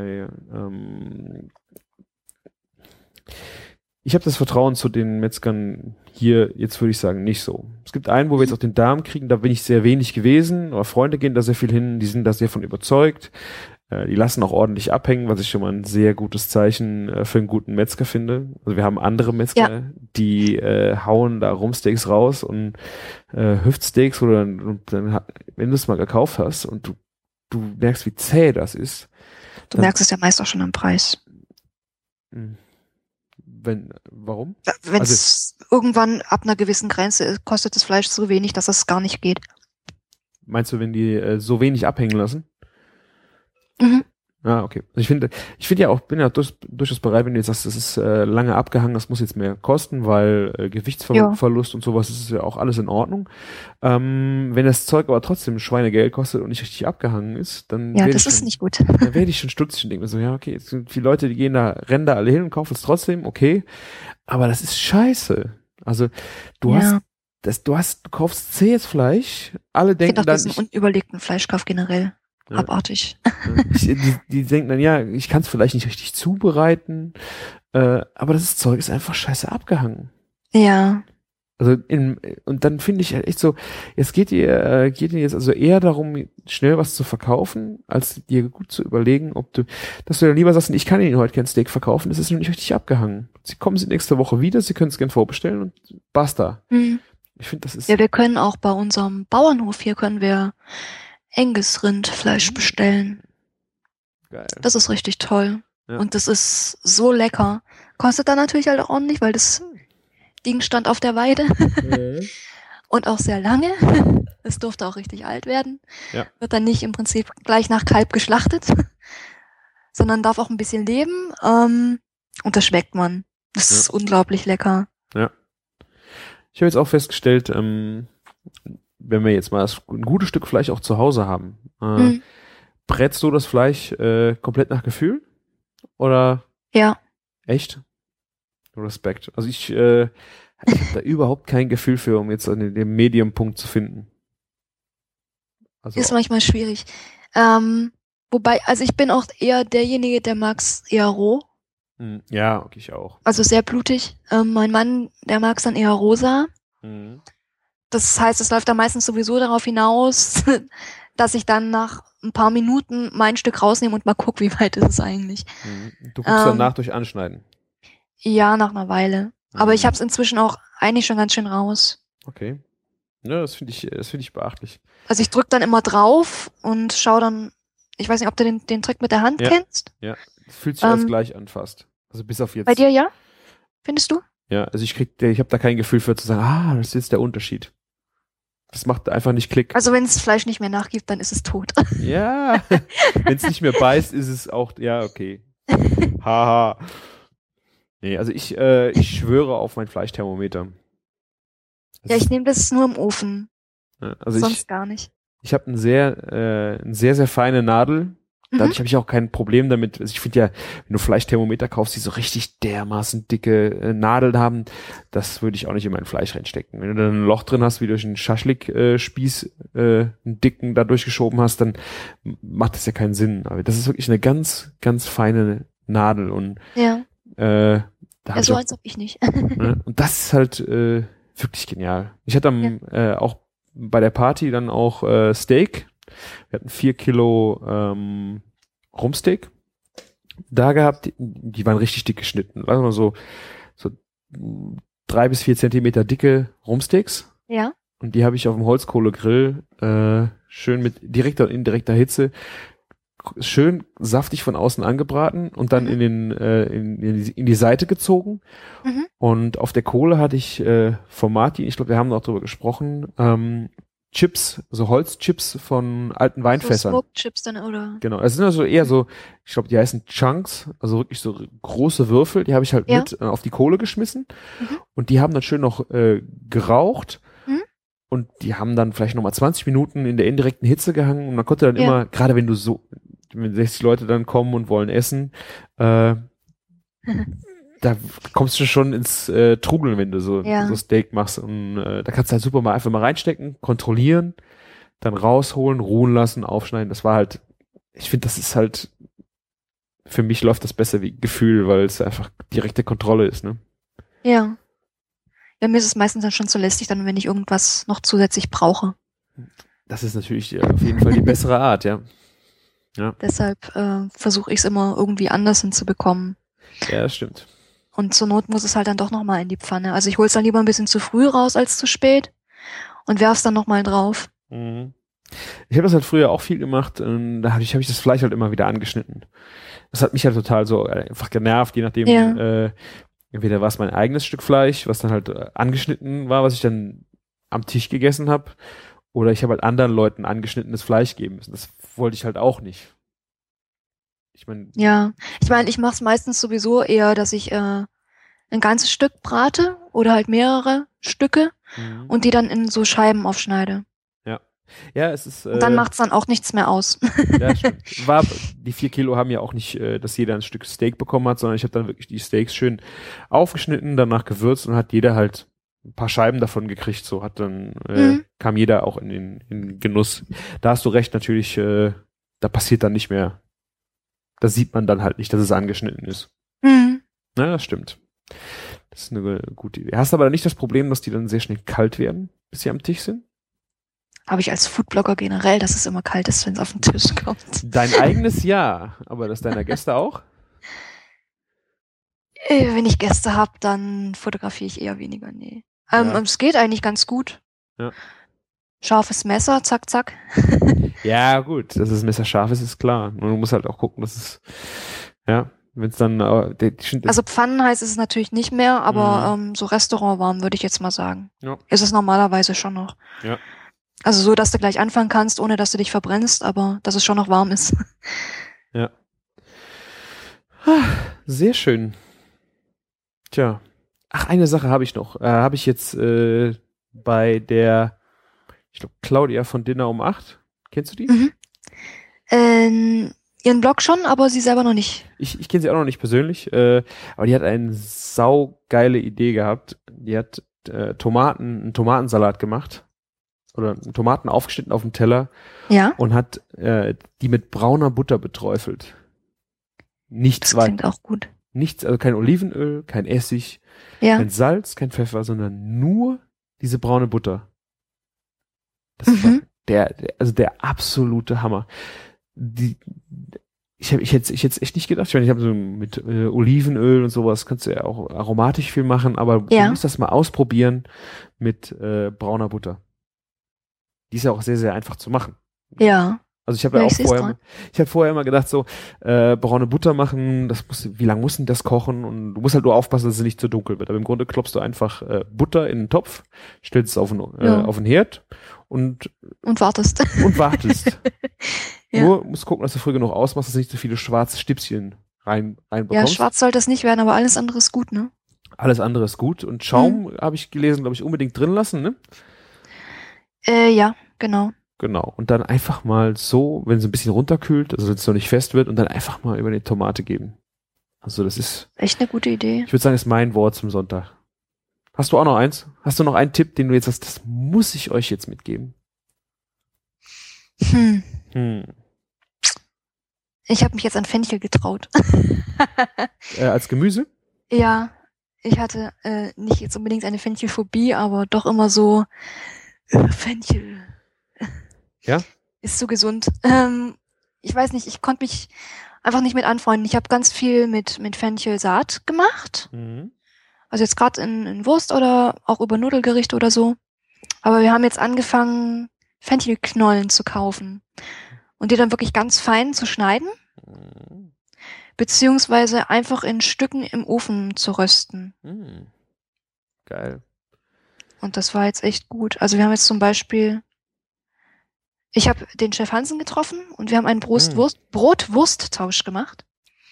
Speaker 1: ich habe das Vertrauen zu den Metzgern hier, jetzt würde ich sagen, nicht so. Es gibt einen, wo wir jetzt auch den Darm kriegen, da bin ich sehr wenig gewesen, aber Freunde gehen da sehr viel hin, die sind da sehr von überzeugt. Die lassen auch ordentlich abhängen, was ich schon mal ein sehr gutes Zeichen für einen guten Metzger finde. Also wir haben andere Metzger, die hauen da Rumpsteaks raus und Hüftsteaks, wo du dann wenn du es mal gekauft hast und du merkst, wie zäh das ist.
Speaker 5: Du merkst es ja meist auch schon am Preis.
Speaker 1: Warum?
Speaker 5: Wenn es irgendwann ab einer gewissen Grenze ist, kostet das Fleisch so wenig, dass es gar nicht geht.
Speaker 1: Meinst du, wenn die so wenig abhängen lassen?
Speaker 5: Mhm.
Speaker 1: Ah, okay. Ich finde ja auch, bin ja durchaus bereit, wenn du jetzt sagst, das ist lange abgehangen, das muss jetzt mehr kosten, weil Gewichtsverlust und sowas, das ist ja auch alles in Ordnung. Wenn das Zeug aber trotzdem Schweinegeld kostet und nicht richtig abgehangen ist, dann
Speaker 5: das ist nicht gut.
Speaker 1: Dann werde ich schon stutzig und denke mir so, ja, okay, jetzt sind die Leute, die rennen da alle hin und kaufen es trotzdem, okay, aber das ist scheiße. Also du kaufst zähes Fleisch, alle denken dann...
Speaker 5: Ich finde auch diesen unüberlegten Fleischkauf generell abartig.
Speaker 1: Die denken dann, ja, ich kann es vielleicht nicht richtig zubereiten, aber das Zeug ist einfach scheiße abgehangen.
Speaker 5: Ja.
Speaker 1: Also und dann finde ich halt echt so, es geht dir jetzt also eher darum, schnell was zu verkaufen, als dir gut zu überlegen, dass du dann lieber sagst, ich kann Ihnen heute kein Steak verkaufen, das ist noch nicht richtig abgehangen. Sie kommen nächste Woche wieder, Sie können es gern vorbestellen und basta. Ich finde, das ist...
Speaker 5: Ja, wir können auch bei unserem Bauernhof hier, können wir Angus-Rindfleisch bestellen.
Speaker 1: Geil.
Speaker 5: Das ist richtig toll.
Speaker 1: Ja.
Speaker 5: Und das ist so lecker. Kostet dann natürlich halt auch ordentlich, weil das Ding stand auf der Weide. Und auch sehr lange. Es durfte auch richtig alt werden.
Speaker 1: Ja.
Speaker 5: Wird dann nicht im Prinzip gleich nach Kalb geschlachtet, sondern darf auch ein bisschen leben. Und das schmeckt man. Das ist unglaublich lecker.
Speaker 1: Ja. Ich habe jetzt auch festgestellt, wenn wir jetzt mal ein gutes Stück Fleisch auch zu Hause haben, brätst du das Fleisch komplett nach Gefühl? Oder?
Speaker 5: Ja.
Speaker 1: Echt? Respekt. Also ich habe da überhaupt kein Gefühl für, um jetzt den Medium-Punkt zu finden. Also
Speaker 5: ist manchmal schwierig. Wobei, also ich bin auch eher derjenige, der mag's eher roh.
Speaker 1: Ja, okay, ich auch.
Speaker 5: Also sehr blutig. Mein Mann, der mag's dann eher rosa. Das heißt, es läuft dann meistens sowieso darauf hinaus, dass ich dann nach ein paar Minuten mein Stück rausnehme und mal gucke, wie weit ist es eigentlich.
Speaker 1: Du guckst danach durch Anschneiden?
Speaker 5: Ja, nach einer Weile. Aber ich habe es inzwischen auch eigentlich schon ganz schön raus.
Speaker 1: Okay. Ja, das finde ich beachtlich.
Speaker 5: Also ich drück dann immer drauf und schaue dann, ich weiß nicht, ob du den Trick mit der Hand kennst?
Speaker 1: Ja, das fühlt sich alles gleich an fast. Also bis auf jetzt.
Speaker 5: Bei dir ja? Findest du?
Speaker 1: Ja, also ich habe da kein Gefühl für zu sagen, das ist jetzt der Unterschied. Das macht einfach nicht Klick.
Speaker 5: Also wenn es Fleisch nicht mehr nachgibt, dann ist es tot.
Speaker 1: Ja, wenn es nicht mehr beißt, ist es auch, ja, okay. Haha. Nee, also ich schwöre auf mein Fleischthermometer.
Speaker 5: Ja, ich nehme das nur im Ofen.
Speaker 1: Ja, also
Speaker 5: sonst gar nicht.
Speaker 1: Ich habe eine sehr, sehr feine Nadel. Dadurch habe ich auch kein Problem damit. Also ich finde ja, wenn du Fleischthermometer kaufst, die so richtig dermaßen dicke Nadeln haben, das würde ich auch nicht in mein Fleisch reinstecken. Wenn du dann ein Loch drin hast, wie durch einen Schaschlik-Spieß einen dicken da durchgeschoben hast, dann macht das ja keinen Sinn. Aber das ist wirklich eine ganz, ganz feine Nadel und
Speaker 5: ja.
Speaker 1: Da
Speaker 5: ja, so als ob ich nicht.
Speaker 1: Und das ist halt Wirklich genial. Ich hatte auch bei der Party dann auch Steak. Wir hatten 4 Kilo Rumpsteak da gehabt. Die waren richtig dick geschnitten. Also so 3 bis 4 Zentimeter dicke Rumpsteaks.
Speaker 5: Ja.
Speaker 1: Und die habe ich auf dem Holzkohlegrill schön mit direkter und indirekter Hitze schön saftig von außen angebraten und dann in die Seite gezogen.
Speaker 5: Mhm.
Speaker 1: Und auf der Kohle hatte ich von Martin, ich glaube, wir haben noch drüber gesprochen, Chips, so Holzchips von alten Weinfässern.
Speaker 5: So Smoked Chips dann, oder?
Speaker 1: Genau, es sind also eher so, ich glaube, die heißen Chunks, also wirklich so große Würfel, die habe ich halt mit auf die Kohle geschmissen und die haben dann schön noch geraucht. Und die haben dann vielleicht nochmal 20 Minuten in der indirekten Hitze gehangen und man konnte dann immer, gerade wenn 60 Leute dann kommen und wollen essen, da kommst du schon ins Trudeln, wenn du so Steak machst. Und da kannst du halt super mal einfach mal reinstecken, kontrollieren, dann rausholen, ruhen lassen, aufschneiden. Das war halt, ich finde, das ist halt, für mich läuft das besser wie Gefühl, weil es einfach direkte Kontrolle ist, ne?
Speaker 5: Ja. Ja, mir ist es meistens dann schon zu lästig, dann wenn ich irgendwas noch zusätzlich brauche.
Speaker 1: Das ist natürlich auf jeden Fall die bessere Art, ja.
Speaker 5: Deshalb versuche ich es immer irgendwie anders hinzubekommen.
Speaker 1: Ja, das stimmt.
Speaker 5: Und zur Not muss es halt dann doch nochmal in die Pfanne. Also ich hole es dann lieber ein bisschen zu früh raus als zu spät und werf's dann nochmal drauf.
Speaker 1: Mhm. Ich habe das halt früher auch viel gemacht und da habe ich das Fleisch halt immer wieder angeschnitten. Das hat mich halt total so einfach genervt, je nachdem, entweder war es mein eigenes Stück Fleisch, was dann halt angeschnitten war, was ich dann am Tisch gegessen habe, oder ich habe halt anderen Leuten angeschnittenes Fleisch geben müssen. Das wollte ich halt auch nicht. Ich meine,
Speaker 5: ich mache es meistens sowieso eher, dass ich ein ganzes Stück brate oder halt mehrere Stücke und die dann in so Scheiben aufschneide.
Speaker 1: Ja, es ist.
Speaker 5: Und dann macht's dann auch nichts mehr aus.
Speaker 1: Ja, stimmt. Die 4 Kilo haben ja auch nicht, dass jeder ein Stück Steak bekommen hat, sondern ich habe dann wirklich die Steaks schön aufgeschnitten, danach gewürzt und hat jeder halt ein paar Scheiben davon gekriegt. So hat dann kam jeder auch in den Genuss. Da hast du recht, natürlich. Da passiert dann nicht mehr. Da sieht man dann halt nicht, dass es angeschnitten ist. Na, das stimmt. Das ist eine gute Idee. Hast aber nicht das Problem, dass die dann sehr schnell kalt werden, bis sie am Tisch sind?
Speaker 5: Habe ich als Foodblogger generell, dass es immer kalt ist, wenn es auf den Tisch kommt.
Speaker 1: Dein eigenes ja, aber das deiner Gäste auch?
Speaker 5: Wenn ich Gäste habe, dann fotografiere ich eher weniger, nee. Es geht eigentlich ganz gut. Ja. Scharfes Messer, zack, zack.
Speaker 1: Ja, gut, dass das Messer scharf ist klar. Und du musst halt auch gucken, dass es, wenn es dann...
Speaker 5: also pfannenheiß ist es natürlich nicht mehr, aber so restaurantwarm würde ich jetzt mal sagen. Ja. Ist es normalerweise schon noch. Ja. Also so, dass du gleich anfangen kannst, ohne dass du dich verbrennst, aber dass es schon noch warm ist.
Speaker 1: Ja. Sehr schön. Tja. Ach, eine Sache habe ich noch. Habe ich jetzt bei der, ich glaube, Claudia von Dinner um 8. Kennst du die?
Speaker 5: Ihren Blog schon, aber sie selber noch nicht.
Speaker 1: Ich kenne sie auch noch nicht persönlich, aber die hat eine saugeile Idee gehabt. Die hat einen Tomatensalat gemacht. Oder Tomaten aufgeschnitten auf dem Teller und hat die mit brauner Butter beträufelt. Nichts
Speaker 5: weiter. Klingt auch gut.
Speaker 1: Nichts, also kein Olivenöl, kein Essig, kein Salz, kein Pfeffer, sondern nur diese braune Butter. Das war der absolute Hammer. Ich hätte echt nicht gedacht. Ich meine, ich habe so mit Olivenöl und sowas kannst du ja auch aromatisch viel machen, aber du musst das mal ausprobieren mit brauner Butter. Die ist ja auch sehr, sehr einfach zu machen.
Speaker 5: Ja.
Speaker 1: Also ich habe vorher immer gedacht, so, braune Butter machen, wie lange muss denn das kochen? Und du musst halt nur aufpassen, dass es nicht zu dunkel wird. Aber im Grunde klopfst du einfach Butter in einen Topf, stellst es auf den Herd und wartest. Und wartest. Nur musst gucken, dass du früh genug ausmachst, dass du nicht so viele schwarze Stippchen reinbekommst.
Speaker 5: Ja, schwarz sollte es nicht werden, aber alles andere ist gut, ne?
Speaker 1: Alles andere ist gut. Und Schaum, habe ich gelesen, glaube ich, unbedingt drin lassen, ne?
Speaker 5: Ja, genau.
Speaker 1: Genau. Und dann einfach mal so, wenn es ein bisschen runterkühlt, also wenn es noch nicht fest wird, und dann einfach mal über die Tomate geben. Also das ist...
Speaker 5: echt eine gute Idee.
Speaker 1: Ich würde sagen, das ist mein Wort zum Sonntag. Hast du auch noch eins? Hast du noch einen Tipp, den du jetzt hast, das muss ich euch jetzt mitgeben?
Speaker 5: Ich habe mich jetzt an Fenchel getraut.
Speaker 1: Als Gemüse?
Speaker 5: Ja. ich hatte nicht jetzt unbedingt eine Fenchelphobie, aber doch immer so, Fenchel.
Speaker 1: Ja?
Speaker 5: Ist so gesund. Ich weiß nicht, ich konnte mich einfach nicht mit anfreunden. Ich habe ganz viel mit Fenchelsaat gemacht.
Speaker 1: Mhm.
Speaker 5: Also jetzt gerade in Wurst oder auch über Nudelgerichte oder so. Aber wir haben jetzt angefangen, Fenchelknollen zu kaufen. Und die dann wirklich ganz fein zu schneiden. Beziehungsweise einfach in Stücken im Ofen zu rösten.
Speaker 1: Mhm. Geil.
Speaker 5: Und das war jetzt echt gut. Also wir haben jetzt zum Beispiel, ich habe den Chef Hansen getroffen und wir haben einen Brot-Wurst-Tausch gemacht.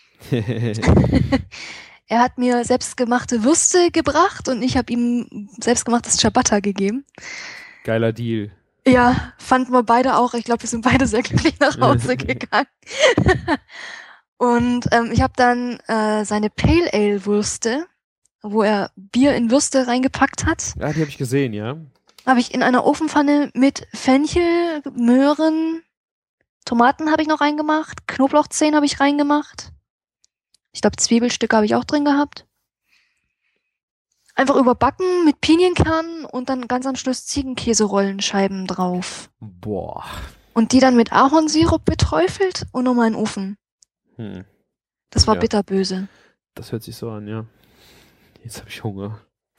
Speaker 5: Er hat mir selbstgemachte Würste gebracht und ich habe ihm selbstgemachtes Ciabatta gegeben.
Speaker 1: Geiler Deal.
Speaker 5: Ja, fanden wir beide auch. Ich glaube, wir sind beide sehr glücklich nach Hause gegangen. Und ich habe dann seine Pale Ale Würste, wo er Bier in Würste reingepackt hat.
Speaker 1: Ja, die habe ich gesehen, ja.
Speaker 5: Habe ich in einer Ofenpfanne mit Fenchel, Möhren, Tomaten habe ich noch reingemacht, Knoblauchzehen habe ich reingemacht. Ich glaube, Zwiebelstücke habe ich auch drin gehabt. Einfach überbacken mit Pinienkernen und dann ganz am Schluss Ziegenkäserollenscheiben drauf.
Speaker 1: Boah.
Speaker 5: Und die dann mit Ahornsirup beträufelt und nochmal in den Ofen. Das war
Speaker 1: Ja.
Speaker 5: bitterböse.
Speaker 1: Das hört sich so an, ja. Jetzt habe ich Hunger.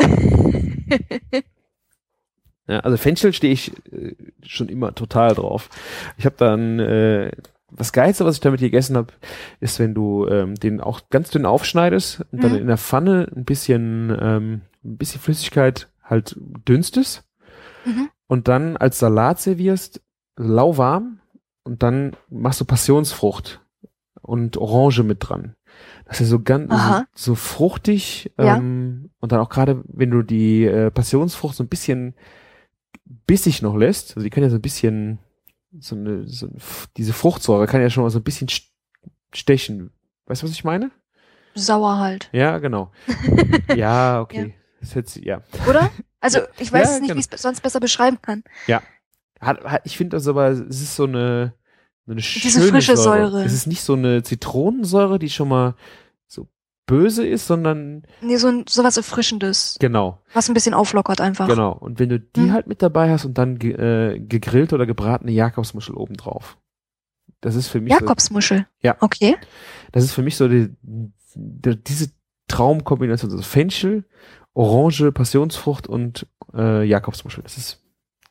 Speaker 1: Ja, also Fenchel stehe ich schon immer total drauf. Ich habe dann das Geilste, was ich damit gegessen habe, ist, wenn du den auch ganz dünn aufschneidest und dann in der Pfanne ein bisschen Flüssigkeit halt dünstest und dann als Salat servierst, lauwarm, und dann machst du Passionsfrucht und Orange mit dran. Das ist so ganz so fruchtig,
Speaker 5: Ja.
Speaker 1: und dann auch gerade, wenn du die Passionsfrucht so ein bisschen bissig noch lässt, also die kann ja so ein bisschen diese Fruchtsäure kann ja schon mal so ein bisschen stechen. Weißt du, was ich meine?
Speaker 5: Sauer halt.
Speaker 1: Ja, genau. Ja, okay. Das hätte sie, ja.
Speaker 5: Oder? Also ich weiß
Speaker 1: Ja,
Speaker 5: nicht,
Speaker 1: genau.
Speaker 5: wie ich es sonst besser beschreiben kann.
Speaker 1: Ja. Ich finde das aber, es ist so eine
Speaker 5: Diese
Speaker 1: schöne
Speaker 5: frische Säure.
Speaker 1: Es ist nicht so eine Zitronensäure, die schon mal so böse ist, sondern
Speaker 5: Nee, sowas Erfrischendes.
Speaker 1: genau.
Speaker 5: Was ein bisschen auflockert einfach.
Speaker 1: Genau. Und wenn du die halt mit dabei hast und dann gegrillt oder gebratene Jakobsmuschel obendrauf. Das ist für mich
Speaker 5: Jakobsmuschel.
Speaker 1: Ja.
Speaker 5: Okay.
Speaker 1: das ist für mich so diese Traumkombination, also Fenchel, Orange, Passionsfrucht und Jakobsmuschel. Das ist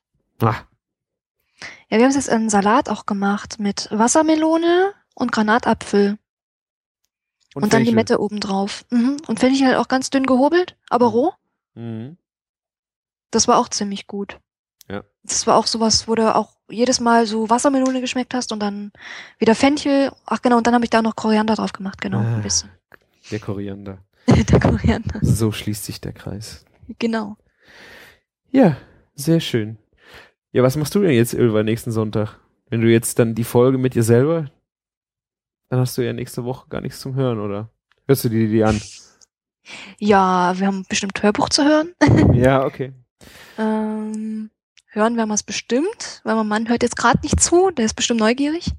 Speaker 5: Ja, wir haben jetzt einen Salat auch gemacht mit Wassermelone und Granatapfel. Und dann
Speaker 1: Fenchel.
Speaker 5: Limette obendrauf. Und Fenchel halt auch ganz dünn gehobelt, aber roh.
Speaker 1: Mhm.
Speaker 5: Das war auch ziemlich gut.
Speaker 1: Ja.
Speaker 5: Das war auch sowas, wo du auch jedes Mal so Wassermelone geschmeckt hast und dann wieder Fenchel. Ach genau, und dann habe ich da noch Koriander drauf gemacht, genau. Ein bisschen.
Speaker 1: Der Koriander.
Speaker 5: Der Koriander.
Speaker 1: So schließt sich der Kreis.
Speaker 5: Genau.
Speaker 1: Ja, sehr schön. Ja, was machst du denn jetzt, Ylva, nächsten Sonntag? Wenn du jetzt dann die Folge mit dir selber, dann hast du ja nächste Woche gar nichts zum Hören, oder? Hörst du dir die an?
Speaker 5: Ja, wir haben bestimmt Hörbuch zu hören.
Speaker 1: Ja, okay.
Speaker 5: Hören werden wir es bestimmt, weil mein Mann hört jetzt gerade nicht zu, der ist bestimmt neugierig.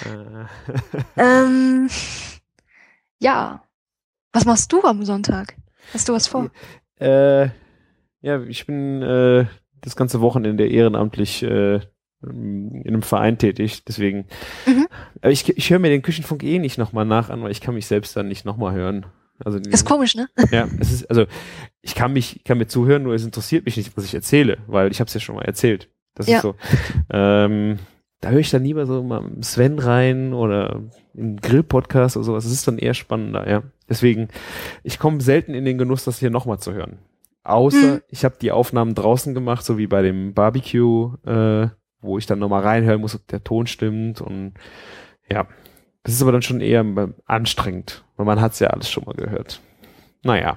Speaker 5: Ja. Was machst du am Sonntag? Hast du was vor?
Speaker 1: Ja, ich bin das ganze Wochenende ehrenamtlich in einem Verein tätig, deswegen. Aber ich höre mir den Küchenfunk eh nicht nochmal nach an, weil ich kann mich selbst dann nicht nochmal hören. Also
Speaker 5: Ist komisch, ne?
Speaker 1: Ja, es ist, also ich kann mir zuhören, nur es interessiert mich nicht, was ich erzähle, weil ich habe es ja schon mal erzählt. Das ist so. Da höre ich dann lieber so mal Sven rein oder in Grill-Podcast oder sowas. Das ist dann eher spannender, ja. Deswegen, ich komme selten in den Genuss, das hier nochmal zu hören. Außer ich habe die Aufnahmen draußen gemacht, so wie bei dem Barbecue, wo ich dann nochmal reinhören muss, ob der Ton stimmt, und ja. Das ist aber dann schon eher anstrengend, weil man hat's ja alles schon mal gehört. Naja.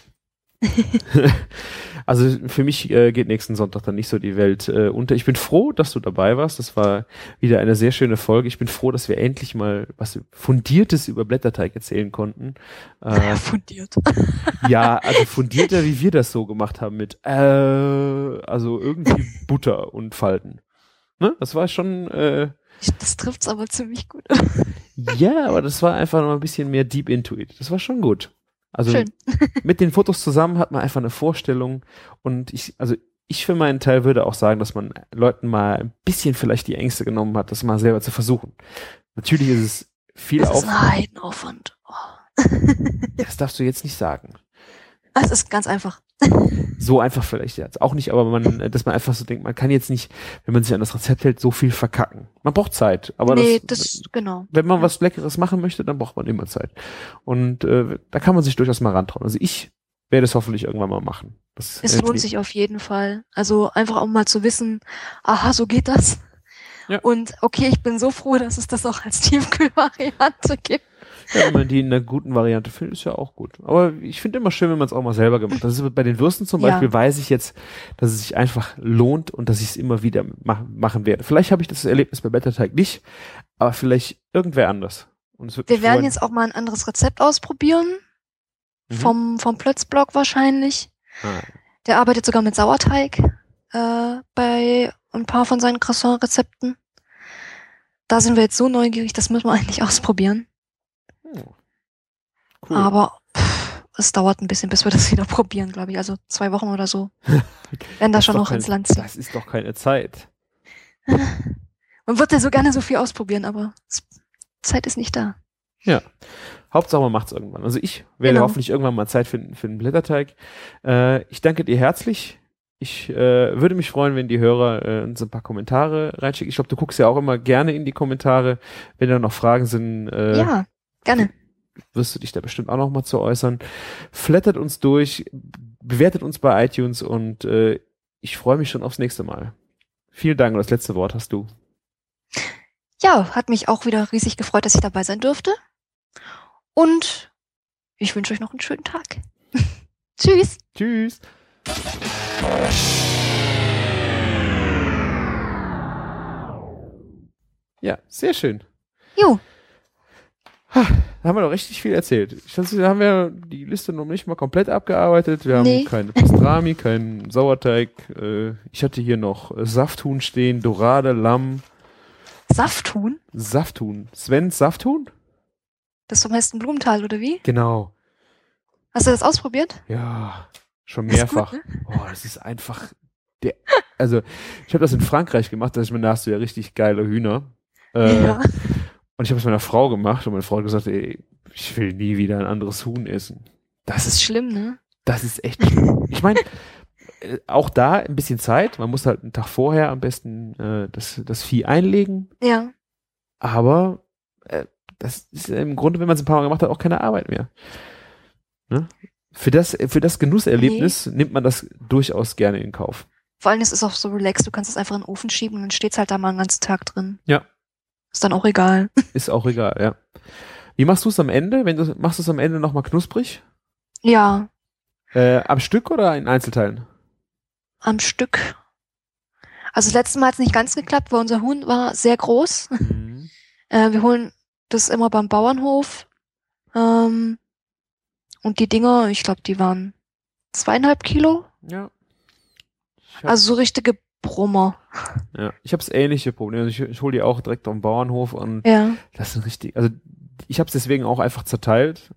Speaker 1: Also für mich geht nächsten Sonntag dann nicht so die Welt unter. Ich bin froh, dass du dabei warst. Das war wieder eine sehr schöne Folge. Ich bin froh, dass wir endlich mal was Fundiertes über Blätterteig erzählen konnten.
Speaker 5: Fundiert.
Speaker 1: Ja, also fundierter, wie wir das so gemacht haben mit also irgendwie Butter und Falten. Ne? Das war schon
Speaker 5: Das trifft's aber ziemlich gut.
Speaker 1: ja, aber das war einfach noch ein bisschen mehr deep into it. Das war schon gut. Also
Speaker 5: Schön.
Speaker 1: mit den Fotos zusammen hat man einfach eine Vorstellung und ich für meinen Teil würde auch sagen, dass man Leuten mal ein bisschen vielleicht die Ängste genommen hat, das mal selber zu versuchen. Natürlich ist es viel
Speaker 5: Das ist ein
Speaker 1: Aufwand.
Speaker 5: Heidenaufwand. Oh.
Speaker 1: Das darfst du jetzt nicht sagen.
Speaker 5: Es ist ganz einfach.
Speaker 1: So einfach vielleicht jetzt auch nicht, aber dass man einfach so denkt, man kann jetzt nicht, wenn man sich an das Rezept hält, so viel verkacken. Man braucht Zeit, aber
Speaker 5: Genau.
Speaker 1: wenn man was Leckeres machen möchte, dann braucht man immer Zeit. Und da kann man sich durchaus mal rantrauen. Also ich werde es hoffentlich irgendwann mal machen.
Speaker 5: Es lohnt sich auf jeden Fall. Also einfach auch mal zu wissen, aha, so geht das.
Speaker 1: Ja.
Speaker 5: Und okay, ich bin so froh, dass es das auch als Tiefkühlvariante gibt.
Speaker 1: Ja, wenn man die in einer guten Variante findet, ist ja auch gut. Aber ich finde immer schön, wenn man es auch mal selber gemacht hat. Das ist bei den Würsten zum Beispiel, weiß ich jetzt, dass es sich einfach lohnt und dass ich es immer wieder machen werde. Vielleicht habe ich das Erlebnis bei Blätterteig nicht, aber vielleicht irgendwer anders. Und es wird
Speaker 5: Wir werden jetzt auch mal ein anderes Rezept ausprobieren. Vom Plötzblog wahrscheinlich. Der arbeitet sogar mit Sauerteig bei ein paar von seinen Croissant-Rezepten. Da sind wir jetzt so neugierig, das müssen wir eigentlich ausprobieren.
Speaker 1: Cool.
Speaker 5: Aber es dauert ein bisschen, bis wir das wieder probieren, glaube ich. Also 2 Wochen oder so. Werden da schon noch ins Land ziehen.
Speaker 1: Das ist doch keine Zeit.
Speaker 5: Man wird ja so gerne so viel ausprobieren, aber Zeit ist nicht da.
Speaker 1: Ja. Hauptsache man macht es irgendwann. Also ich werde hoffentlich irgendwann mal Zeit finden für den Blätterteig. Ich danke dir herzlich. Ich würde mich freuen, wenn die Hörer uns ein paar Kommentare reinschicken. Ich glaube, du guckst ja auch immer gerne in die Kommentare. Wenn da noch Fragen sind,
Speaker 5: ja, gerne.
Speaker 1: Wirst du dich da bestimmt auch noch mal zu äußern. Flattert uns durch, bewertet uns bei iTunes und ich freue mich schon aufs nächste Mal. Vielen Dank und das letzte Wort hast du.
Speaker 5: Ja, hat mich auch wieder riesig gefreut, dass ich dabei sein durfte. Und ich wünsche euch noch einen schönen Tag. Tschüss.
Speaker 1: Tschüss. Ja, sehr schön.
Speaker 5: Jo.
Speaker 1: Da haben wir doch richtig viel erzählt. Da haben wir die Liste noch nicht mal komplett abgearbeitet. Wir haben keine Pastrami, keinen Sauerteig. Ich hatte hier noch Safthuhn stehen, Dorade, Lamm.
Speaker 5: Safthuhn?
Speaker 1: Safthuhn. Svens Safthuhn?
Speaker 5: Das ist vom Hessen Blumenthal, oder wie?
Speaker 1: Genau.
Speaker 5: Hast du das ausprobiert?
Speaker 1: Ja, schon mehrfach.
Speaker 5: Ist gut, ne?
Speaker 1: Oh, das ist einfach also, ich habe das in Frankreich gemacht, da hast du ja richtig geile Hühner.
Speaker 5: Ja.
Speaker 1: Und ich habe es meiner Frau gemacht und meine Frau hat gesagt, ey, ich will nie wieder ein anderes Huhn essen.
Speaker 5: Das ist schlimm, ne?
Speaker 1: Das ist echt schlimm. Ich meine, auch da ein bisschen Zeit. Man muss halt einen Tag vorher am besten das Vieh einlegen.
Speaker 5: Ja.
Speaker 1: Aber das ist im Grunde, wenn man es ein paar Mal gemacht hat, auch keine Arbeit mehr. Ne? Für das Genusserlebnis nimmt man das durchaus gerne in Kauf.
Speaker 5: Vor allem, es ist auch so relaxed, du kannst es einfach in den Ofen schieben und dann steht's halt da mal einen ganzen Tag drin.
Speaker 1: Ja.
Speaker 5: Ist dann auch egal.
Speaker 1: Ist auch egal, ja. Wie machst du es am Ende? Machst du es am Ende nochmal knusprig?
Speaker 5: Ja.
Speaker 1: Am Stück oder in Einzelteilen?
Speaker 5: Am Stück. Also das letzte Mal hat es nicht ganz geklappt, weil unser Huhn war sehr groß.
Speaker 1: Mhm.
Speaker 5: Wir holen das immer beim Bauernhof. Und die Dinger, ich glaube, die waren 2,5 Kilo.
Speaker 1: Ja.
Speaker 5: Also so richtige Brummer.
Speaker 1: Ja, ich habe das ähnliche Problem. Also ich hole die auch direkt am Bauernhof und das sind richtig, also ich habe es deswegen auch einfach zerteilt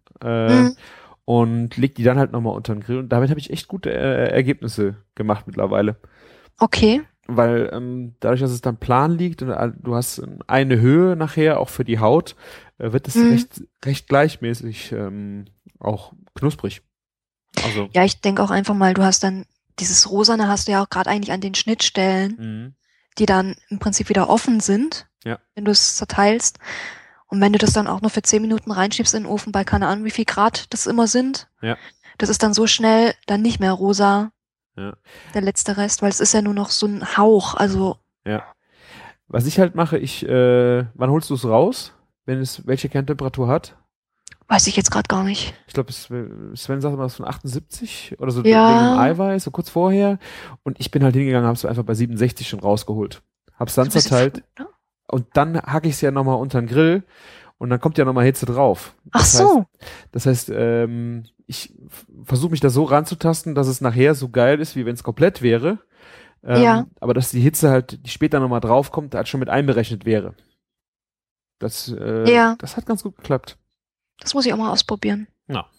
Speaker 1: und leg die dann halt nochmal unter den Grill und damit habe ich echt gute Ergebnisse gemacht mittlerweile.
Speaker 5: Okay.
Speaker 1: Weil dadurch, dass es dann plan liegt und du hast eine Höhe nachher, auch für die Haut, wird es recht gleichmäßig auch knusprig. Also.
Speaker 5: Ja, ich denke auch einfach mal, du hast dann dieses Rosane hast du ja auch gerade eigentlich an den Schnittstellen, die dann im Prinzip wieder offen sind, wenn du es zerteilst. Und wenn du das dann auch nur für 10 Minuten reinschiebst in den Ofen bei keine Ahnung wie viel Grad das immer sind, das ist dann so schnell dann nicht mehr rosa, der letzte Rest, weil es ist ja nur noch so ein Hauch, also. Ja.
Speaker 1: Was ich halt mache, wann holst du es raus, wenn es welche Kerntemperatur hat?
Speaker 5: Weiß ich jetzt gerade gar nicht.
Speaker 1: Ich glaube, Sven sagt immer was von 78 oder so wegen dem Eiweiß, so kurz vorher. Und ich bin halt hingegangen, hab's einfach bei 67 schon rausgeholt. Hab's dann zerteilt.
Speaker 5: Früh, ne?
Speaker 1: Und dann hacke ich es ja nochmal unter den Grill und dann kommt ja nochmal Hitze drauf. Das heißt, ich versuche mich da so ranzutasten, dass es nachher so geil ist, wie wenn es komplett wäre. Aber dass die Hitze halt, die später nochmal draufkommt, halt schon mit einberechnet wäre. Das hat ganz gut geklappt.
Speaker 5: Das muss ich auch mal ausprobieren.
Speaker 1: Ja.